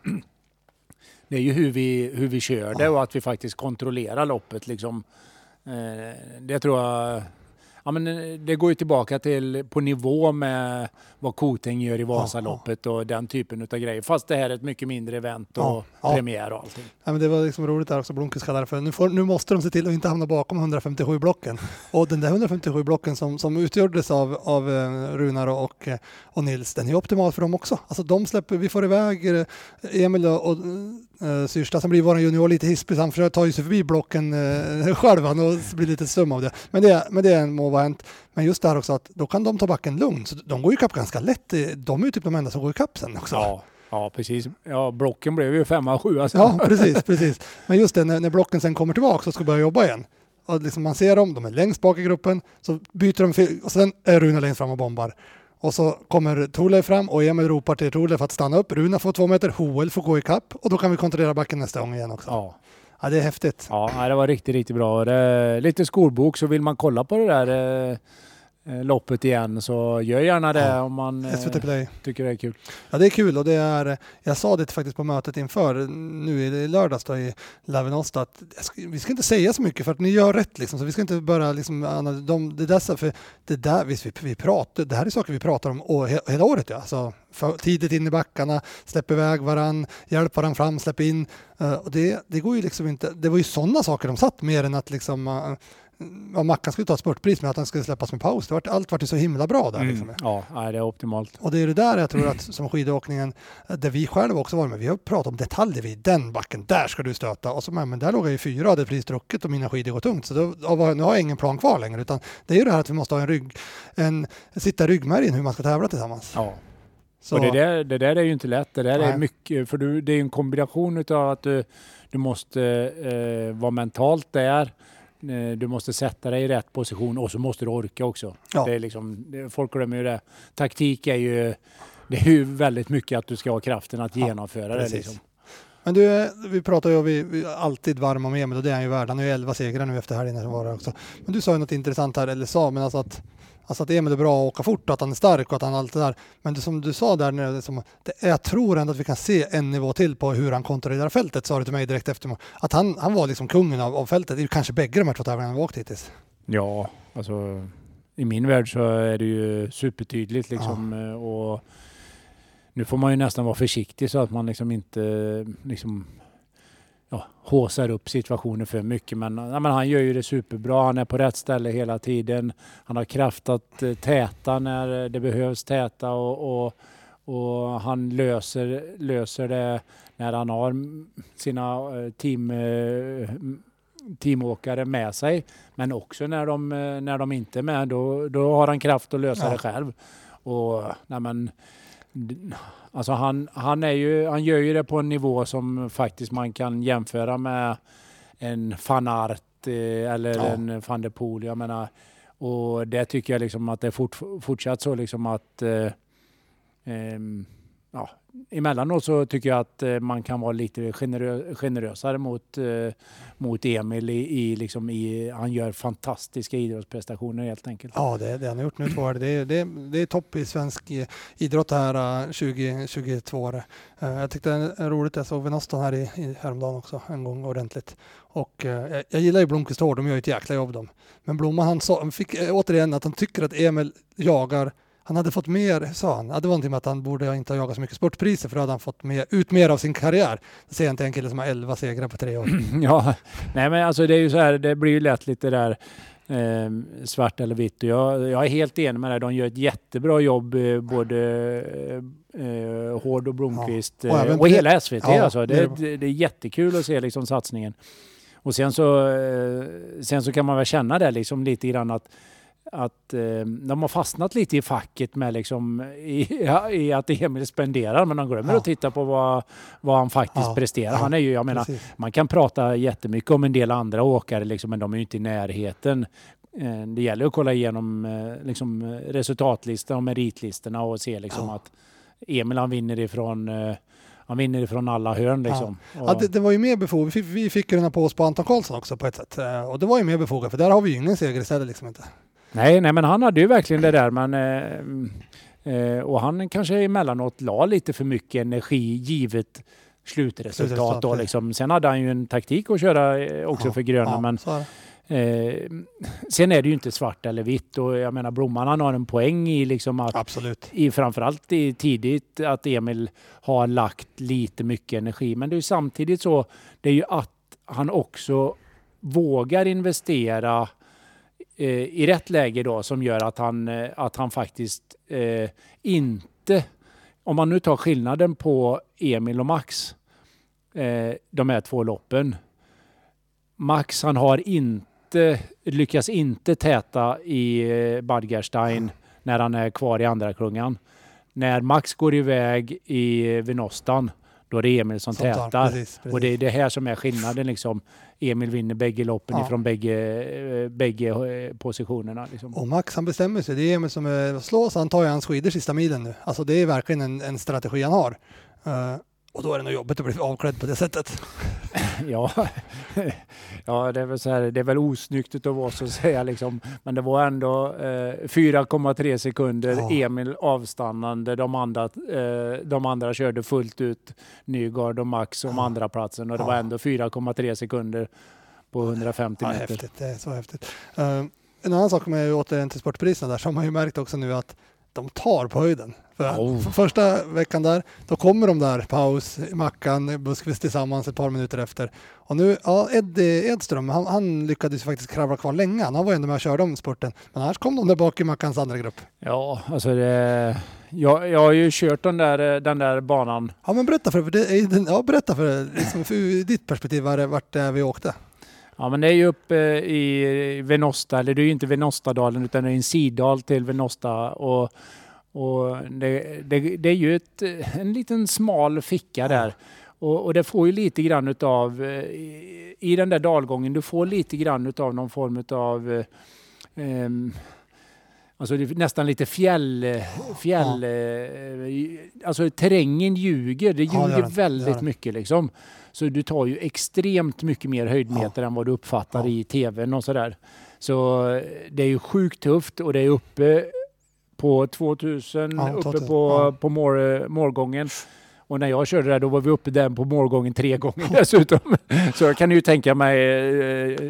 Speaker 8: det är ju hur vi, hur vi kör det och att vi faktiskt kontrollerar loppet. Liksom. Eh, det tror jag... Ja, men det går ju tillbaka till på nivå med vad Koteng gör i Vasaloppet ja, ja. Och den typen av grejer. Fast det här är ett mycket mindre event och ja, ja. premiär och allting.
Speaker 3: Ja, men det var liksom roligt där också, Blomqvist kallade det för. Nu, får, nu måste de se till att inte hamna bakom hundrafemtiosju blocken. Och den där hundrafemtiosju blocken som, som utgjordes av, av Runar och, och Nils, den är optimal för dem också. Alltså de släpper, vi får iväg Emil och, och Uh, Syrsta som blir vår junior lite hispig, han försöker ta sig förbi blocken uh, själv och blir lite stum av det. Men det, men det må vara hänt. Men just det här också att då kan de ta backen lugnt. Så de går ju kapp ganska lätt. De är ju typ de enda som går i kapp sen också.
Speaker 8: Ja, ja precis. Ja, blocken blev ju femma, sjua. Alltså.
Speaker 3: Ja, precis, precis. Men just det, när, när blocken sen kommer tillbaka så ska börja jobba igen. Och liksom man ser dem, de är längst bak i gruppen, så byter de och sen är Rune längst fram och bombar. Och så kommer Thorleif fram och Emil ropar till Thorleif att stanna upp. Runa får två meter, Hoel får gå i kapp och då kan vi kontrollera backen nästa gång igen också. Ja, ja det är häftigt.
Speaker 8: Ja, det var riktigt, riktigt bra. Det är lite skolbok, så vill man kolla på det där eh, loppet igen så gör gärna det ja. Om man eh,
Speaker 3: S V T Play
Speaker 8: tycker det är kul.
Speaker 3: Ja, det är kul och det är, jag sa det faktiskt på mötet inför nu i lördags då i Lavenosta att vi ska inte säga så mycket för att ni gör rätt liksom, så vi ska inte börja liksom, de, det där, för det där, visst vi, vi pratar, det här är saker vi pratar om och, he, hela året ja, alltså för, tidigt in i backarna, släpp iväg varann, hjälp varann fram, släpp in uh, och det, det går ju liksom inte, det var ju sådana saker de satt mer än att liksom uh, ja, Mackan skulle ta ett spurtpris med att han skulle släppas med paus. Det var, allt var så himla bra där. Mm. Liksom.
Speaker 8: Ja, det är optimalt.
Speaker 3: Och det är det där jag tror att som skidåkningen, där vi själva också var med, vi har pratat om detaljer vid den backen, där ska du stöta. Och så, men där låg jag i fyra och hade precis druckit och mina skidor går tungt. Så då, nu har jag ingen plan kvar längre. Utan det är ju det här att vi måste ha en rygg, en, sitta ryggmärgen hur man ska tävla tillsammans.
Speaker 8: Ja. Så. Och det där, det där är ju inte lätt. Det där
Speaker 3: Nej.
Speaker 8: är mycket, för du, det är en kombination av att du, du måste eh, vara mentalt där. Du måste sätta dig i rätt position och så måste du orka också. Ja. Det är liksom, folk glömmer ju det. Taktik är ju, det är ju väldigt mycket att du ska ha kraften att genomföra ja, det. Liksom.
Speaker 3: Men du, vi pratar ju vi, vi alltid varma med Emil och det är han ju värd. Han har ju elva segrar nu efter helgen som var det också. Men du sa ju något intressant här, eller sa, men alltså att Alltså att Emil är bra att åka fort och att han är stark och att han allt det där. Men det som du sa där, när det som, det, jag tror ändå att vi kan se en nivå till på hur han kontrollerar fältet, sa du till mig direkt efter. Att han, han var liksom kungen av, av fältet. Det är ju kanske bägge de här två tävlingarna han har åkt hittills.
Speaker 8: Ja, alltså i min värld så är det ju supertydligt liksom. Ja. Och nu får man ju nästan vara försiktig så att man liksom inte liksom ja, håsar upp situationen för mycket. Men, ja, men han gör ju det superbra. Han är på rätt ställe hela tiden. Han har kraft att täta när det behövs täta. Och, och, och han löser, löser det när han har sina team, teamåkare med sig. Men också när de, när de inte är med. Då, då har han kraft att lösa ja. det själv. Och nej, men alltså han, han, är ju, han gör ju det på en nivå som faktiskt man kan jämföra med en Van Aert eh, eller ja. en Van der Poel. Jag menar, och det tycker jag liksom att det är fort, fortsatt så liksom att eh, eh, ja, emellanåt så tycker jag att eh, man kan vara lite generö, generösare mot, eh, mot Emil i, i, liksom i, han gör fantastiska idrottsprestationer helt enkelt.
Speaker 3: Ja, det är det han har gjort nu två år. Det är, det är, det är topp i svensk idrott här tjugo tjugotvå. Uh, jag tyckte det är roligt, jag såg Venostan här i, i häromdagen också en gång ordentligt. Och uh, jag, jag gillar ju Blomqvist hård, de gör ju ett jäkla jobb dem. Men Blomman han, sa, han fick uh, återigen att han tycker att Emil jagar. Han hade fått mer, sa han. Ja, det var någonting med att han borde inte ha jagat så mycket sportpriser för då hade han fått mer, ut mer av sin karriär. Det ser jag inte en kille som har elva segrar på tre år.
Speaker 8: Ja, nej men alltså det är ju så här, det blir ju lätt lite där eh, svart eller vitt. Och jag, jag är helt enig med det. De gör ett jättebra jobb eh, både eh, Hård och Blomqvist ja. och, eh, och hela S V T. Ja, alltså. det, det, det, det är jättekul att se liksom satsningen. Och sen så, eh, sen så kan man väl känna det liksom lite grann att att eh, de har fastnat lite i facket med liksom i, ja, i att Emil spenderar, men de glömmer ja. att titta på vad, vad han faktiskt ja. presterar. Han är ju, jag menar, Precis. man kan prata jättemycket om en del andra åkare liksom, men de är ju inte i närheten. Eh, det gäller att kolla igenom eh, liksom, resultatlistan och meritlistorna och se liksom, ja. att Emil han vinner ifrån eh, han vinner ifrån alla hörn liksom.
Speaker 3: Ja. Ja, det, det var ju mer befogat. Vi fick, vi fick ju den här på oss på Anton Karlsson också på ett sätt. Och det var ju mer befogat, för där har vi ju ingen seger istället liksom inte.
Speaker 8: Nej, nej, men han hade ju verkligen det där. Men, eh, eh, och han kanske emellanåt la lite för mycket energi givet slutresultat. Då, liksom. Sen hade han ju en taktik att köra också ja, för gröna. Ja, men, eh, sen är det ju inte svart eller vitt. Och jag menar, Blomman han har en poäng i liksom att
Speaker 3: Absolut.
Speaker 8: I, framförallt i tidigt att Emil har lagt lite mycket energi. Men det är ju samtidigt så, det är ju att han också vågar investera i rätt läge då, som gör att han, att han faktiskt eh, inte, om man nu tar skillnaden på Emil och Max, eh, de här två loppen. Max han har inte, lyckas inte täta i eh, Bad Gastein mm. när han är kvar i andra klungan. När Max går iväg i Venostan, då är det Emil som, som tätar. Tar, precis, precis. Och det är det här som är skillnaden liksom. Emil vinner bägge loppen ja. ifrån bägge, bägge positionerna. Liksom.
Speaker 3: Och Max han bestämmer sig. Det är Emil som är slås. Han tar ju hans skidor sista milen nu. Alltså det är verkligen en, en strategi han har. Uh, och då är det nog jobbigt att bli avklädd på det sättet.
Speaker 8: ja, ja det, är väl så här, det är väl osnyggt att vara så att säga. Liksom. Men det var ändå eh, fyra komma tre sekunder ja. Emil avstannande. De andra, eh, de andra körde fullt ut Nygård och Max om ja. andra platsen. Och det ja. var ändå fyra komma tre sekunder på hundrafemtio
Speaker 3: ja,
Speaker 8: meter.
Speaker 3: Häftigt, det är så häftigt. Uh, en annan sak med återigen till sportpriserna där, så har man ju märkt också nu att de tar på höjden. För, oh. för första veckan där, då kommer de där, paus, Mackan, Buskvist tillsammans ett par minuter efter. Och nu, ja, Ed Edström, han, han lyckades faktiskt kravla kvar länge. Han var ju ändå med och körde om sporten. Men annars kom de där bak i Mackans andra grupp.
Speaker 8: Ja, alltså det... Jag, jag har ju kört den där, den där banan.
Speaker 3: Ja, men berätta för, för det. Ja, berätta för, liksom, för ditt perspektiv var det, vart det vi åkte.
Speaker 8: Ja, men det är ju uppe i Venosta, eller det är ju inte Venostadalen utan det är en sidal till Venosta och, och det, det, det är ju ett, en liten smal ficka där och, och det får ju lite grann utav i, i den där dalgången, du får lite grann utav någon form utav eh, alltså det är nästan lite fjäll, fjäll ja. alltså terrängen ljuger, det ljuger ja, det det. väldigt det det. mycket liksom. Så du tar ju extremt mycket mer höjdmeter ja. än vad du uppfattar ja. i tvn och sådär. Så det är ju sjukt tufft och det är uppe på tvåtusen,
Speaker 3: Ja,
Speaker 8: uppe
Speaker 3: tvåtusen,
Speaker 8: på,
Speaker 3: ja.
Speaker 8: på mår, målgången. Och när jag körde där då var vi uppe där på målgången tre gånger dessutom. Så jag kan ju tänka mig eh,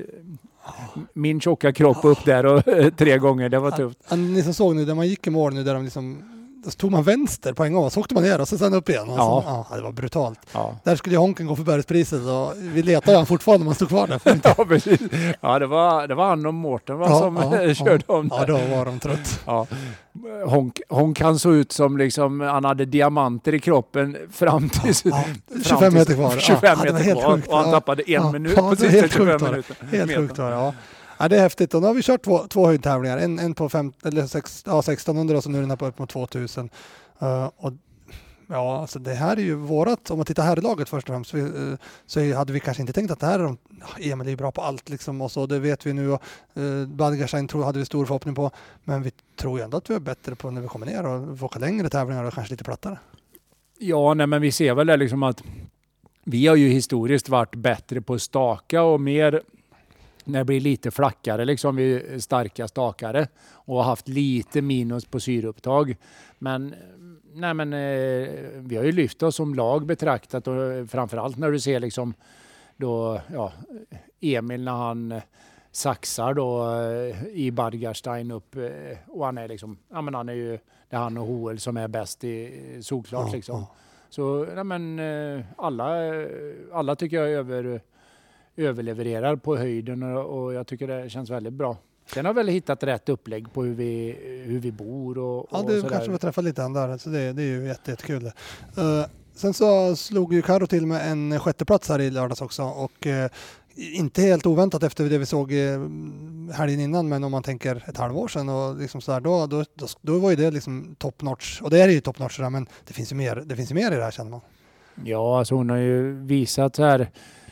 Speaker 8: min tjocka kropp upp där och eh, tre gånger, det var tufft.
Speaker 3: Ja, ni som såg nu, där man gick i mål nu, där de liksom, så tog man vänster på en gång, så åkte man ner och så sen upp igen. Och
Speaker 8: Ja.
Speaker 3: så, ja, det var brutalt.
Speaker 8: Ja.
Speaker 3: Där skulle ju Honken gå för bergspriset och vi letade ju han fortfarande när man stod kvar där.
Speaker 8: Ja, precis. Ja, det var, det var han och Mårten va,
Speaker 3: Ja,
Speaker 8: som
Speaker 3: ja,
Speaker 8: körde
Speaker 3: ja.
Speaker 8: om
Speaker 3: Ja,
Speaker 8: där.
Speaker 3: då var de trött.
Speaker 8: Ja. Honk, Honk han såg ut som liksom, han hade diamanter i kroppen fram till...
Speaker 3: Ja,
Speaker 8: fram
Speaker 3: tjugofem
Speaker 8: till-
Speaker 3: meter kvar.
Speaker 8: tjugofem
Speaker 3: Ja, det var
Speaker 8: meter
Speaker 3: helt
Speaker 8: kvar
Speaker 3: sjukt.
Speaker 8: och han
Speaker 3: Ja.
Speaker 8: tappade en
Speaker 3: Ja.
Speaker 8: minut
Speaker 3: Ja,
Speaker 8: på
Speaker 3: det är
Speaker 8: sista
Speaker 3: helt
Speaker 8: tjugofem
Speaker 3: sjukt var det.
Speaker 8: minuter.
Speaker 3: Helt
Speaker 8: Meter.
Speaker 3: sjukt var det, ja. Ja, det är häftigt. Och nu har vi kört två, två höjdtävlingar. En, en på fem, eller sex, ja, sextonhundra och så nu är den här på upp mot tvåtusen. Uh, och ja, alltså det här är ju vårat, om man tittar herrlaget först och främst, så, uh, så hade vi kanske inte tänkt att det här är de, Emil är ju bra på allt liksom, och så det vet vi nu. Och, uh, Badgerstein tror, hade vi stor förhoppning på, men vi tror ju ändå att vi är bättre på när vi kommer ner och får åka längre tävlingar och kanske lite plattare.
Speaker 8: Ja, nej, men vi ser väl det liksom att vi har ju historiskt varit bättre på staka och mer när det blir lite flackare, liksom vi är starka stakare och har haft lite minus på syreupptag. Men, nej, men eh, vi har ju lyft oss som lag betraktat och framförallt när du ser liksom då, ja, Emil när han saxar då eh, i Badgerstein upp eh, och han är liksom, ja men han är ju, det är han och Hoel som är bäst i solklart
Speaker 3: Ja,
Speaker 8: liksom.
Speaker 3: ja.
Speaker 8: Så nej, men eh, alla, alla tycker jag över överlevererar på höjden och, och jag tycker det känns väldigt bra. Sen har väl hittat rätt upplägg på hur vi, hur vi bor och,
Speaker 3: Ja,
Speaker 8: och
Speaker 3: det
Speaker 8: sådär.
Speaker 3: kanske vi träffar lite andra, så det, det är ju jätte, jättekul. Uh, sen så slog ju Karo till med en sjätteplats här i lördags också och uh, inte helt oväntat efter det vi såg uh, helgen innan, men om man tänker ett halvår sedan och liksom så där, då, då, då, då var ju det liksom top notch, och det är ju top notch där, men det finns ju mer, det finns ju mer i det här känner man.
Speaker 8: Ja, alltså hon har ju visat här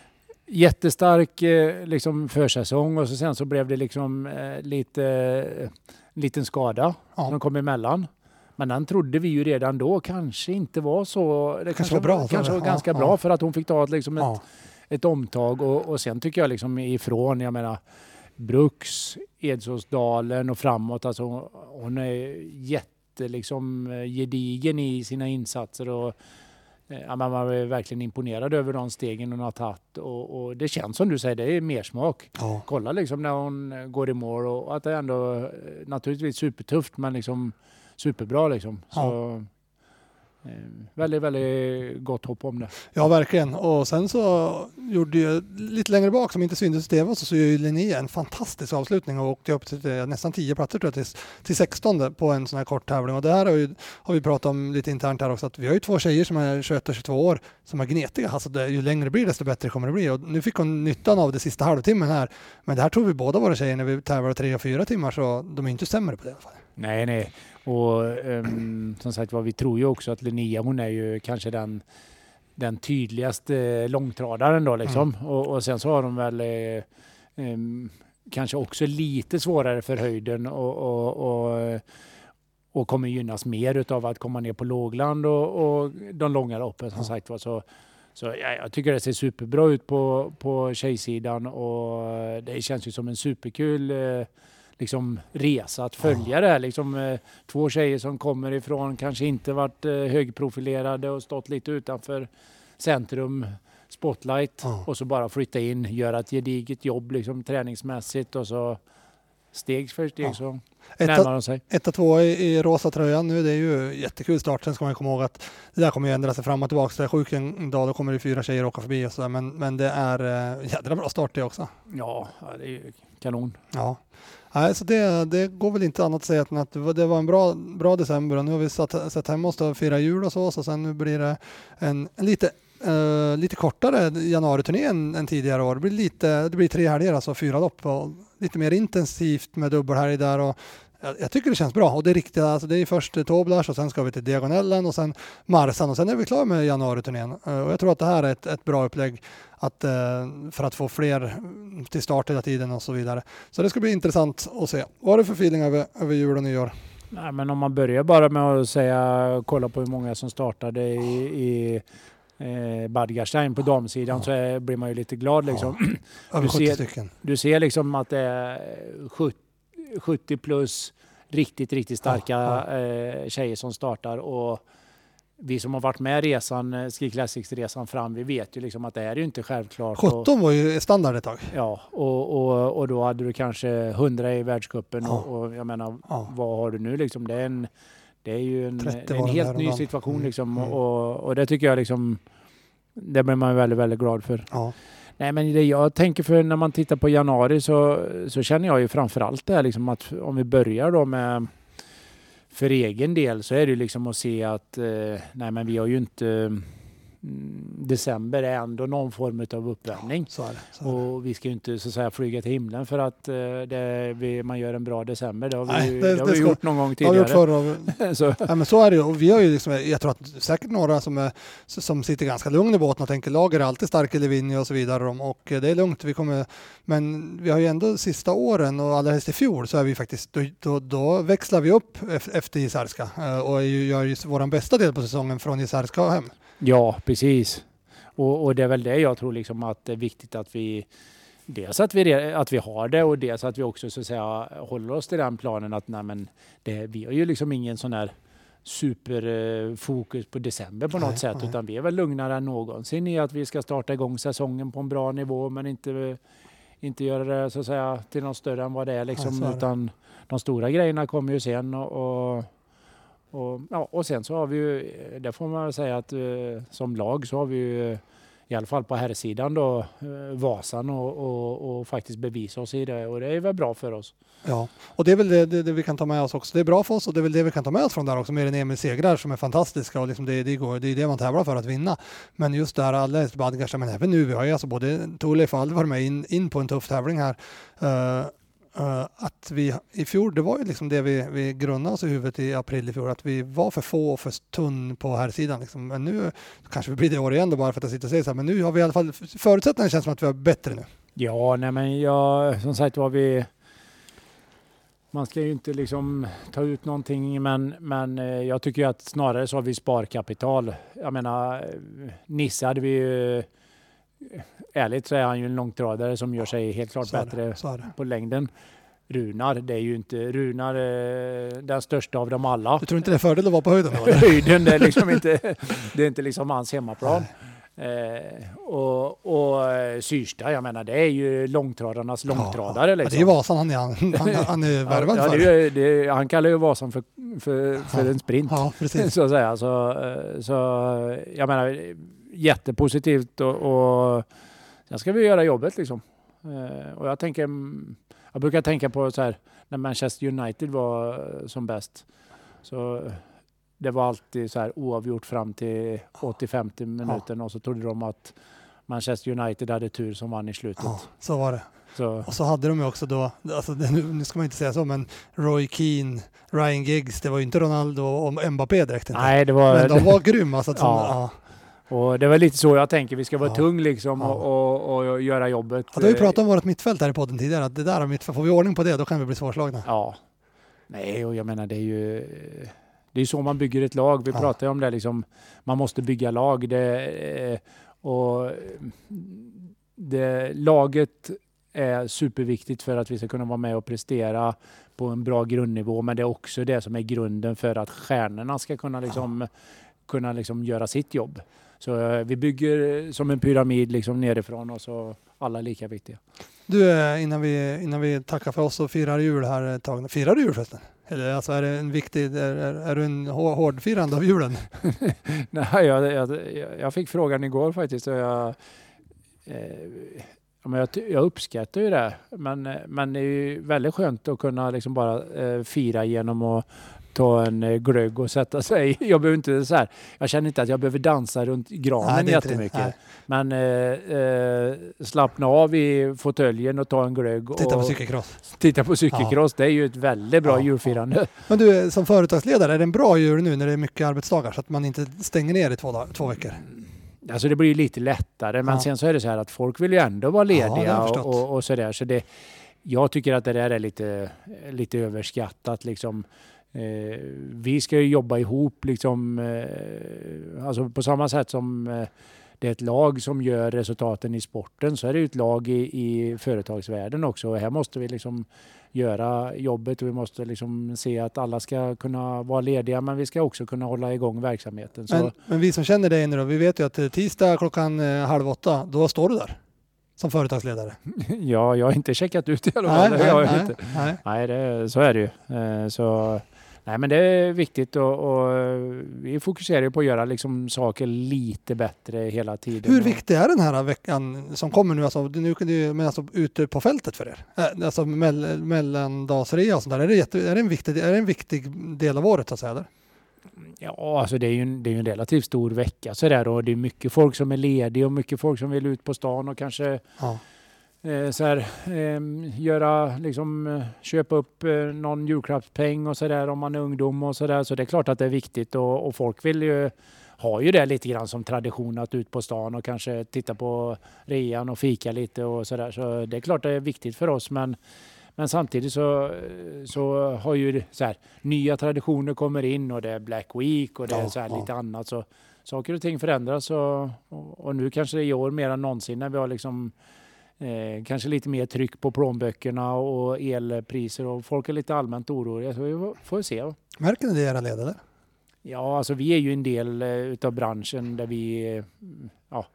Speaker 8: jättestark eh, liksom försäsong och så sen så blev det liksom eh, lite eh, liten skada
Speaker 3: Ja.
Speaker 8: som kom emellan. Men den trodde vi ju redan då kanske inte var så... Det kanske
Speaker 3: var bra,
Speaker 8: kanske var
Speaker 3: ja,
Speaker 8: ganska
Speaker 3: ja.
Speaker 8: bra för att hon fick ta ett, liksom ett,
Speaker 3: Ja.
Speaker 8: ett omtag och, och sen tycker jag liksom ifrån, jag menar Bruks, Edsåsdalen och framåt, alltså hon, hon är jätte liksom gedigen i sina insatser och ja, man var verkligen imponerad över de stegen hon har tagit och, och det känns som du säger, det är mer smak.
Speaker 3: Ja.
Speaker 8: Kolla liksom när hon går i mål och att det är ändå naturligtvis supertufft men liksom superbra liksom. Så
Speaker 3: Ja.
Speaker 8: eh, väldigt, väldigt gott hopp om det.
Speaker 3: Ja, verkligen. Och sen så gjorde ju lite längre bak som inte syntes i T V, så, så gör ju Linnea en fantastisk avslutning och åkte upp till eh, nästan tio platser tror jag, till, till sextonde på en sån här kort tävling. Och det här har, ju, har vi pratat om lite internt här också, att vi har ju två tjejer som är tjugoett och tjugotvå år som är gnetiga. Alltså det, ju längre det blir desto bättre kommer det bli. Och nu fick hon nyttan av det sista halvtimmen här. Men det här tror vi båda våra tjejer när vi tävlar tre och fyra timmar, så de är inte sämre på det i alla fall.
Speaker 8: Nej, nej. Och um, som sagt vad vi tror ju också att Linnea, hon är ju kanske den den tydligaste långtradaren då liksom. Mm. Och, och sen så har de väl eh, um, kanske också lite svårare för höjden och, och, och, och kommer gynnas mer utav att komma ner på lågland och, och de långa loppen som mm. sagt var så. Så ja, jag tycker det ser superbra ut på, på tjejsidan och det känns ju som en superkul eh, liksom resa att följa ja. det här. Liksom, eh, två tjejer som kommer ifrån, kanske inte varit eh, högprofilerade och stått lite utanför centrum, spotlight ja. och så bara flytta in, göra ett gediget jobb liksom, träningsmässigt och så steg för steg ja. så närmar de sig.
Speaker 3: Ett och två i, i rosa tröjan nu, det är ju jättekul start. Sen ska man komma ihåg att det där kommer ju ändra sig fram och tillbaka. Så är sjuk en dag, då kommer det fyra tjejer åka förbi och så där. Men, men det är äh, jädra bra start det också.
Speaker 8: Ja, det är ju kanon.
Speaker 3: Ja. Nej, så det, det går väl inte annat att säga än att det var en bra, bra december och nu har vi satt, satt hemma och och fira jul och så, så sen nu blir det en, en lite Uh, lite kortare januariturné än, än tidigare år. Det blir, lite, det blir tre helger, alltså fyra lopp och lite mer intensivt med dubbelhelg där och jag, jag tycker det känns bra och det är riktigt, alltså det är först Toblach och sen ska vi till Diagonellen och sen Marsan och sen är vi klara med januariturnén uh, och jag tror att det här är ett, ett bra upplägg att, uh, för att få fler till start hela tiden och så vidare. Så det ska bli intressant att se. Vad är det för feeling över, över jul och nyår?
Speaker 8: Nej, men om man börjar bara med att säga, kolla på hur många som startade i, i eh, Badgerstein på damsidan, ja. så är, blir man ju lite glad liksom.
Speaker 3: Ja.
Speaker 8: Du ser,
Speaker 3: stycken.
Speaker 8: du ser liksom att det är sjuttio plus riktigt, riktigt starka ja, ja. Eh, tjejer som startar, och vi som har varit med resan, Ski Classics-resan fram, vi vet ju liksom att det är ju inte självklart.
Speaker 3: sjutton var ju standard ett tag.
Speaker 8: Ja, och, och, och då hade du kanske hundra i världscupen ja. och, och jag menar, ja. vad har du nu liksom? Det är, en, det är ju en, en helt ny situation liksom, mm. och, och det tycker jag liksom, det blir man väldigt, väldigt glad för.
Speaker 3: Ja.
Speaker 8: Nej, men det jag tänker, för när man tittar på januari så, så känner jag ju framförallt det här liksom, att om vi börjar då med, för egen del, så är det liksom att se att eh, nej, men vi har ju inte mm, december är ändå någon form av uppvärmning.
Speaker 3: Så är det, så är det.
Speaker 8: Och vi ska ju inte så att säga flyga till himlen för att eh, det, vi, man gör en bra december. Det har vi,
Speaker 3: nej,
Speaker 8: det, det har vi
Speaker 3: ska,
Speaker 8: gjort någon gång tidigare.
Speaker 3: Förr, så. Ja, men så är det ju. Och vi har ju liksom, jag tror att säkert några som, är, som sitter ganska lugn i båten och tänker lager är alltid stark i Livigno och så vidare. Och det är lugnt. Vi kommer, men vi har ju ändå sista åren och allra helst i fjol så är vi faktiskt, då, då, då växlar vi upp efter Jizerska och gör ju vår bästa del på säsongen från Jizerska och hem.
Speaker 8: Ja, precis. Och, och det är väl det jag tror liksom att det är viktigt att vi dels att vi, att vi har det, och dels att vi också så att säga håller oss till den planen att nej, men det, vi har ju liksom ingen sån här superfokus på december på något nej, sätt nej. Utan vi är väl lugnare än någonsin i att vi ska starta igång säsongen på en bra nivå, men inte, inte göra det så att säga till något större än vad det är liksom, ja, utan de stora grejerna kommer ju sen och, och Och, ja, och sen så har vi ju, det får man säga att eh, som lag så har vi ju i alla fall på herrsidan då eh, Vasan och, och, och faktiskt bevisa oss i det, och det är väl bra för oss.
Speaker 3: Ja, och det är väl det, det, det vi kan ta med oss också. Det är bra för oss och det är väl det vi kan ta med oss från där också, med en Emil segrar som är fantastiska, och liksom det, det, går, det är det man tävlar för att vinna. Men just där alldeles Badgerstein, men även nu, vi har ju alltså både Thorleif och Alvar med in, in på en tuff tävling här. Uh, Uh, att vi i fjol, det var ju liksom det vi, vi grundade oss i huvudet i april i fjol, att vi var för få och för tunn på här sidan liksom. Men nu kanske vi blir det år igen då, bara för att jag sitter och säger så här, men nu har vi i alla fall förutsättningarna, känns som att vi är bättre nu.
Speaker 8: Ja, nej men jag, som sagt var vi, man ska ju inte liksom ta ut någonting, men, men jag tycker ju att snarare så har vi sparkapital. Jag menar, Nisse hade vi ju, ärligt så är han ju en långtradare som gör sig helt klart bättre
Speaker 3: det, det.
Speaker 8: på längden. Runar, det är ju inte Runar är den största av dem alla.
Speaker 3: Du tror inte det är fördel att vara på höjden då?
Speaker 8: Höjden, det är liksom inte, det är inte liksom hans hemmaplan. Eh, och, och Syrsta, jag menar, det är ju långtradarnas långtradare.
Speaker 3: Ja,
Speaker 8: liksom.
Speaker 3: Det är Vasan han är, han, han, han är värvad
Speaker 8: ja,
Speaker 3: för.
Speaker 8: Det är, det är, han kallar ju Vasan för, för, för
Speaker 3: ja.
Speaker 8: en sprint.
Speaker 3: Ja, precis.
Speaker 8: Så att säga. Så, så jag menar, jättepositivt, och, och sen ska vi göra jobbet liksom. Eh, och jag tänker, jag brukar tänka på så här, när Manchester United var som bäst, så det var alltid så här oavgjort fram till åttiofem minuten, ja. Och så trodde de att Manchester United hade tur som vann i slutet.
Speaker 3: Ja, så var det.
Speaker 8: Så.
Speaker 3: Och så hade de ju också då, alltså nu, nu ska man inte säga så, men Roy Keane, Ryan Giggs, det var ju inte Ronaldo och Mbappé direkt. Inte.
Speaker 8: Nej, det var,
Speaker 3: men de var grymma. Så att som,
Speaker 8: ja.
Speaker 3: Ja.
Speaker 8: Och det var lite så jag tänker, vi ska vara
Speaker 3: ja.
Speaker 8: tung liksom,
Speaker 3: ja.
Speaker 8: och, och, och göra jobbet.
Speaker 3: Ja, då har vi pratat om vårt mittfält här i podden tidigare, att det där mittfält, får vi ordning på det, då kan vi bli svårslagna.
Speaker 8: Ja, nej, och jag menar det är ju, det är så man bygger ett lag. Vi ja. pratar ju om det liksom, man måste bygga lag. Det, och det, laget är superviktigt för att vi ska kunna vara med och prestera på en bra grundnivå, men det är också det som är grunden för att stjärnorna ska kunna liksom, ja. kunna liksom göra sitt jobb. Så vi bygger som en pyramid liksom nerifrån, och så alla lika viktiga.
Speaker 3: Du, innan vi, innan vi tackar för oss och firar jul här ett tag. Firar du jul förresten? Eller alltså är det en viktig, är, är, är du en hård firande av julen?
Speaker 8: Nej, jag, jag, jag fick frågan igår faktiskt, och jag, eh, jag, jag uppskattar ju det. Men, men det är ju väldigt skönt att kunna liksom bara eh, fira genom att ta en eh, glögg och sätta sig. Jag behöver inte så här, jag känner inte att jag behöver dansa runt granen jättemycket. Men eh, eh, slappna av i fåtöljen och ta en glögg.
Speaker 3: Titta
Speaker 8: och
Speaker 3: på cykelcross.
Speaker 8: Titta på cykelcross, ja. Det är ju ett väldigt bra ja, julfirande.
Speaker 3: Ja. Men du, som företagsledare, är det en bra jul nu när det är mycket arbetsdagar så att man inte stänger ner i två, dagar, två veckor?
Speaker 8: Alltså det blir lite lättare, men ja. sen så är det så här att folk vill ju ändå vara lediga ja, och, och, och sådär. Så det, jag tycker att det där är lite, lite överskattat liksom. eh, vi ska ju jobba ihop liksom, eh, alltså på samma sätt som eh, det är ett lag som gör resultaten i sporten, så är det ett lag i, i företagsvärlden också. Och här måste vi liksom göra jobbet och vi måste liksom se att alla ska kunna vara lediga, men vi ska också kunna hålla igång verksamheten. Så...
Speaker 3: Men, men vi som känner dig nu då, vi vet ju att tisdag klockan eh, halv åtta, då står du där som företagsledare.
Speaker 8: Ja, jag har inte checkat ut i alla fall.
Speaker 3: Nej, nej,
Speaker 8: jag
Speaker 3: nej,
Speaker 8: inte.
Speaker 3: nej.
Speaker 8: nej det, så är det ju. Eh, så... Nej, men det är viktigt och, och vi fokuserar på att göra liksom saker lite bättre hela tiden.
Speaker 3: Hur viktig är den här veckan som kommer nu? Alltså, nu kan du, men alltså ute på fältet för er? Alltså mell, mellandagsrea och sånt där. Är det, jätte, är, det en viktig, är det en viktig del av året så att säga? Eller?
Speaker 8: Ja, alltså det är ju en, det är en relativt stor vecka så där, och det är mycket folk som är lediga och mycket folk som vill ut på stan och kanske... Ja. Så här, eh, göra, liksom, köpa upp eh, någon julklappspeng och så där om man är ungdom och så där. Så det är klart att det är viktigt och, och folk vill ju, har ju det lite grann som tradition att ut på stan och kanske titta på rean och fika lite och så där. Så det är klart att det är viktigt för oss, men, men samtidigt så, så har ju så här, nya traditioner kommer in och det är Black Week och det är så här, lite annat. Så saker och ting förändras och, och, och nu kanske i år mer än någonsin när vi har liksom Eh, kanske lite mer tryck på plånböckerna och elpriser och folk är lite allmänt oroliga, så vi får se.
Speaker 3: Märker ni det era ledare?
Speaker 8: Ja, alltså vi är ju en del eh, utav branschen där vi, eh, ja,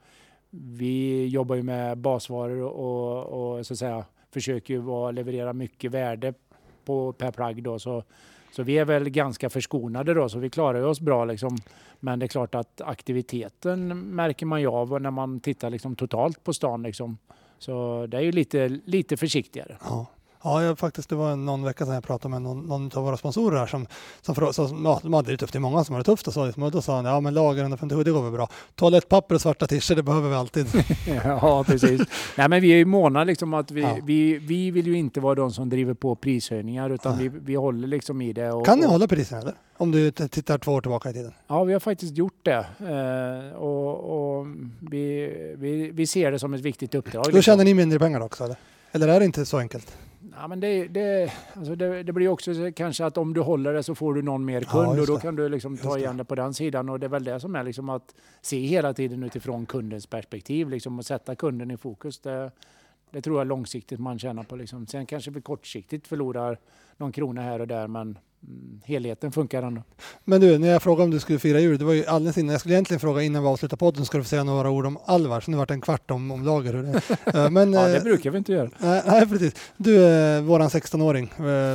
Speaker 8: vi jobbar ju med basvaror och, och så att säga försöker ju vara, leverera mycket värde på per plagg då, så, så vi är väl ganska förskonade då, så vi klarar oss bra liksom. Men det är klart att aktiviteten märker man ju av när man tittar liksom totalt på stan liksom. Så det är ju lite, lite försiktigare.
Speaker 3: Ja, ja jag, faktiskt, det var någon vecka sedan jag pratade med någon, någon av våra sponsorer här som, som, som ja, de hade det tufft. Det är många som har det tufft och så. Och då sa han, ja men lager femtiosju, det går väl bra. Toalettpapper och svarta t-shirts, det behöver vi alltid.
Speaker 8: Ja, precis. Nej, men vi är ju måna liksom att vi, ja. vi, vi vill ju inte vara de som driver på prishöjningar, utan vi, vi håller liksom i det. Och,
Speaker 3: kan ni
Speaker 8: och,
Speaker 3: hålla priserna eller? Om du tittar två år tillbaka i tiden.
Speaker 8: Ja, vi har faktiskt gjort det. Eh, och och vi, vi, vi ser det som ett viktigt uppdrag.
Speaker 3: Då tjänar ni mindre pengar också eller? Eller är det inte så enkelt?
Speaker 8: Ja, men det, det, alltså det, det blir också kanske att om du håller det så får du någon mer kund, ja, och då kan du liksom ta igen det på den sidan. Och det är väl det som är liksom att se hela tiden utifrån kundens perspektiv liksom, och sätta kunden i fokus. Det, det tror jag långsiktigt man tjänar på. Liksom. Sen kanske vi kortsiktigt förlorar någon krona här och där, men mm, helheten funkar ändå.
Speaker 3: Men du, när jag frågade om du skulle fira jul, det var ju alldeles innan. Jag skulle egentligen fråga innan vi avslutar podden, ska du få säga några ord om Alvar, så nu har det varit en kvart om, om lager. Men,
Speaker 8: ja, det brukar vi inte göra.
Speaker 3: Nej, precis. Du är våran sexton-åring.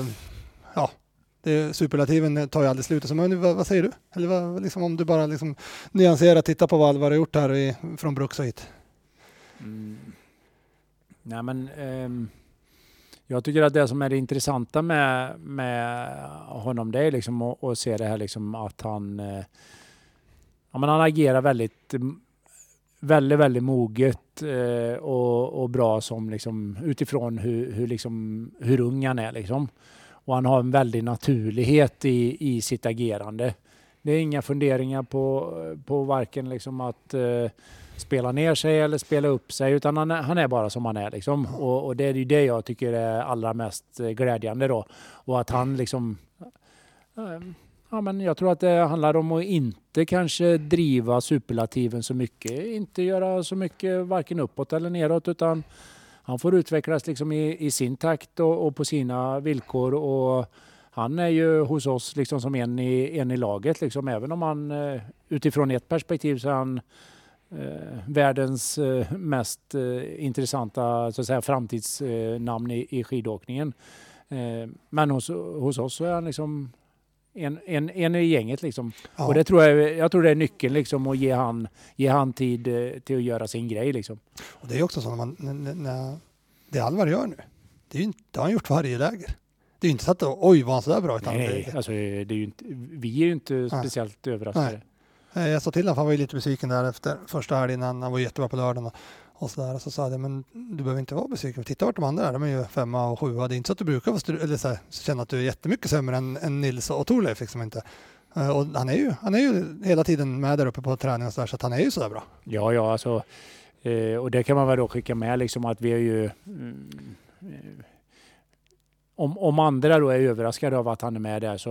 Speaker 3: Ja, det är, superlativen tar ju aldrig slut. Men vad, vad säger du? Eller vad, liksom, om du bara liksom nyanserar, titta på vad Alvar har gjort här i, från Brooks och hit.
Speaker 8: Mm. Nej, men... Um... Jag tycker att det som är det intressanta med, med honom, det är liksom att, att se det här liksom att han, eh, ja, men han agerar väldigt, väldigt, väldigt moget eh, och, och bra som liksom, utifrån hur, hur, liksom, hur ung han är. Liksom. Och han har en väldig naturlighet i, i sitt agerande. Det är inga funderingar på, på varken liksom att eh, spela ner sig eller spela upp sig, utan han är, han är bara som han är liksom. Och, och det är ju det jag tycker är allra mest glädjande då. Och att han liksom, ja, men jag tror att det handlar om att inte kanske driva superlativen så mycket, inte göra så mycket varken uppåt eller neråt, utan han får utvecklas liksom i, i sin takt och, och på sina villkor. Och han är ju hos oss liksom som en i, en i laget liksom, även om han utifrån ett perspektiv så är han Eh, världens eh, mest eh, intressanta så att säga, framtidsnamn i, i skidåkningen. Eh, men hos, hos oss så är han liksom en, en, en i gänget. Liksom. Ja. Och det tror jag, jag tror det är nyckeln liksom, att ge han, ge han tid eh, till att göra sin grej. Liksom.
Speaker 3: Och det är också så när man, när, när det Alvar gör nu, det, är ju inte, det har han gjort varje läger. Det är ju inte så att oj vad han så där bra.
Speaker 8: Nej, nej. Alltså, det är ju inte, vi är ju inte nej. speciellt överraskade. Nej.
Speaker 3: Jag sa till honom, han var ju lite besviken där efter första helgen, han var jättebra på lördagen och, och sådär. Och så sa jag, men du behöver inte vara besviken. Titta vart de andra är, de är ju femma och sjua. Det är inte så att du brukar vara, eller så här, känna att du är jättemycket sämre än, än Nils och Torleif. Liksom inte. Och han är, ju, han är ju hela tiden med där uppe på träning och så där, så att han är ju sådär bra.
Speaker 8: Ja, ja, alltså, eh, och det kan man väl då skicka med liksom att vi är ju... Mm, eh, om, om andra då är överraskade av att han är med där så...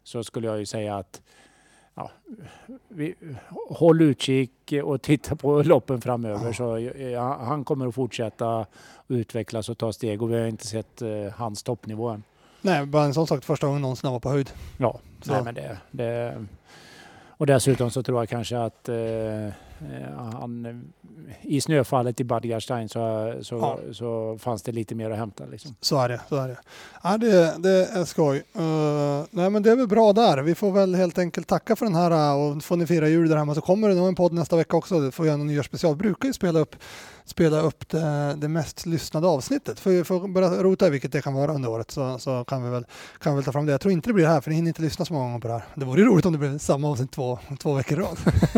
Speaker 8: så skulle jag ju säga att ja, vi, håll utkik och titta på loppen framöver. Ja. Så ja, han kommer att fortsätta utvecklas och ta steg och vi har inte sett uh, hans toppnivå än.
Speaker 3: Nej, bara en sån sak första gången någonsin han var på höjd.
Speaker 8: Ja, nej, men det, det... Och dessutom så tror jag kanske att eh, han, i snöfallet i Bad Gastein så, så, ja. så fanns det lite mer att hämta. Liksom.
Speaker 3: Så är det. Så är det. Ja, det, det är skoj. Uh, nej, men det är väl bra där. Vi får väl helt enkelt tacka för den här och får ni fira jul där hemma så kommer det nog en podd nästa vecka också. Det får göra en nyårsspecial. Brukar ju spela upp, spela upp det, det mest lyssnade avsnittet. För vi får börja rota i vilket det kan vara under året så, så kan, vi väl, kan vi väl ta fram det. Jag tror inte det blir det här för ni hinner inte lyssna så många gånger på det här. Det vore ju roligt om det blev samma avsnitt två, två veckor i rad.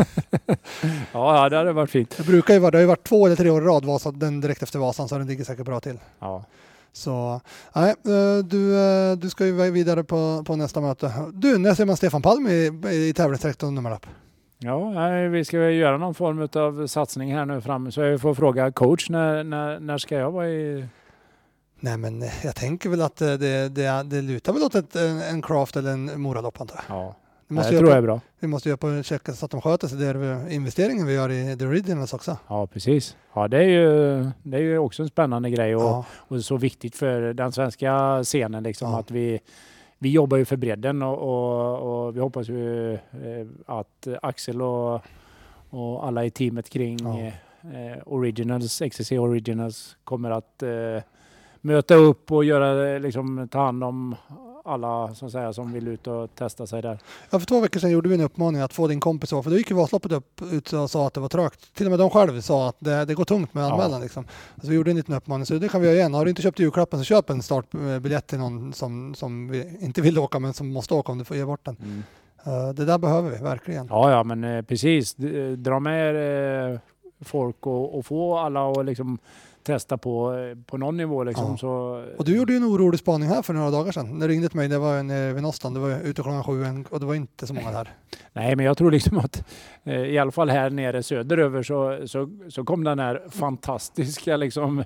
Speaker 8: Ja, det hade varit fint.
Speaker 3: Det brukar ju vara, det har ju varit två eller tre år i rad Vasa, den direkt efter Vasan så den ligger säkert bra till.
Speaker 8: Ja.
Speaker 3: Så, nej, du, du ska ju vidare på, på nästa möte. Du, när ser man Stefan Palm i, i tävlingsrektorn nummerlapp?
Speaker 8: Ja, vi ska göra någon form av satsning här nu framme så jag får fråga coach när, när, när ska jag vara i...
Speaker 3: Nej, men jag tänker väl att det, det, det lutar väl åt ett, en, en craft eller en moralopp antar jag.
Speaker 8: Ja.
Speaker 3: Det måste
Speaker 8: jag tror
Speaker 3: på,
Speaker 8: jag är bra.
Speaker 3: Vi måste göra på checka så att de sköter sig. Det är investeringen vi gör i The Originals också.
Speaker 8: Ja, precis. Ja, det är ju, det är ju också en spännande grej och, ja. och så viktigt för den svenska scenen liksom ja. att vi, vi jobbar ju för bredden och, och, och vi hoppas ju eh, att Axel och, och alla i teamet kring ja. eh, Originals, X C C Originals kommer att eh, möta upp och göra, liksom, ta hand om alla som, säger, som vill ut och testa sig där.
Speaker 3: Ja, för två veckor sedan gjorde vi en uppmaning att få din kompis av, för då gick ju Vasaloppet upp ut och sa att det var trögt. Till och med de själva sa att det, det går tungt med anmälan. Ja. Liksom. Så vi gjorde en liten uppmaning, så det kan vi göra igen. Har du inte köpt julklappen så köp en startbiljett till någon som, som vi inte vill åka men som måste åka om du får ge bort den. Mm. Uh, det där behöver vi verkligen.
Speaker 8: Ja, ja men eh, precis. Dra med eh, folk och, och få alla att liksom testa på, på någon nivå. Liksom, ja. så...
Speaker 3: Och du gjorde ju en orolig spaning här för några dagar sedan. När du ringde till mig, det var en vid Nostan, det var ute klockan sju och det var inte så många här.
Speaker 8: Nej, men jag tror liksom att eh, i alla fall här nere söderöver så, så, så kom den här fantastiska liksom,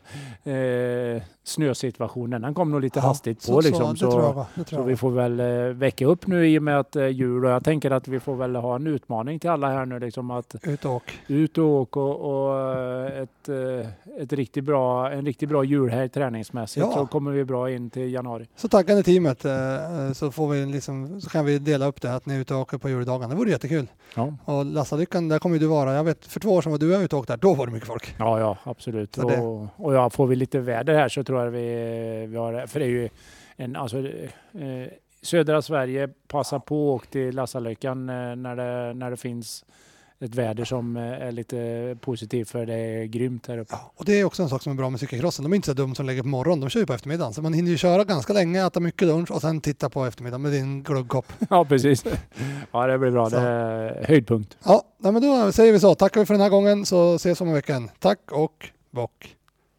Speaker 8: eh, snösituationen. Den kom nog lite ja, hastigt på. Så, liksom, så, så, så, så vi får väl eh, väcka upp nu i och med att eh, jul och jag tänker att vi får väl ha en utmaning till alla här nu. Liksom, att,
Speaker 3: ut och åk.
Speaker 8: Ut och åk och, och ett, ett riktigt bra, en riktigt bra julhelg träningsmässigt ja. så kommer vi bra in till januari.
Speaker 3: Så tackar ni teamet eh, så, får vi liksom, så kan vi dela upp det att ni är ute och åker på juldagen. Det vore jättekul. Ja. Och Lassalyckan, där kommer du vara. Jag vet, för två år sedan var du ute och åkte där. Då var det mycket folk.
Speaker 8: Ja, ja, absolut. Och, och ja, får vi lite väder här så tror jag vi, vi har, för det är ju en, alltså, eh, södra Sverige passar på att åka till Lassalyckan eh, när, det, när det finns ett väder som är lite positivt för det är grymt här uppe.
Speaker 3: Ja, och det är också en sak som är bra med cykelcrossen. De är inte så dum som lägger på morgon. De kör ju på eftermiddagen. Så man hinner ju köra ganska länge, äta mycket lunch och sen titta på eftermiddagen med din glöggkopp.
Speaker 8: Ja, precis. Ja, det blir bra. Så. Det är höjdpunkt.
Speaker 3: Ja, men då säger vi så. Tackar vi för den här gången så ses vi om en veckan. Tack och bock.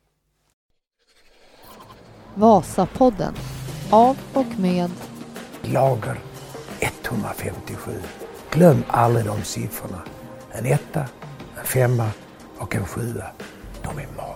Speaker 1: Vasapodden. Av och med
Speaker 2: lager etthundrafemtiosju. Glöm aldrig de siffrorna. En etta, en femma och en sjua. De är många.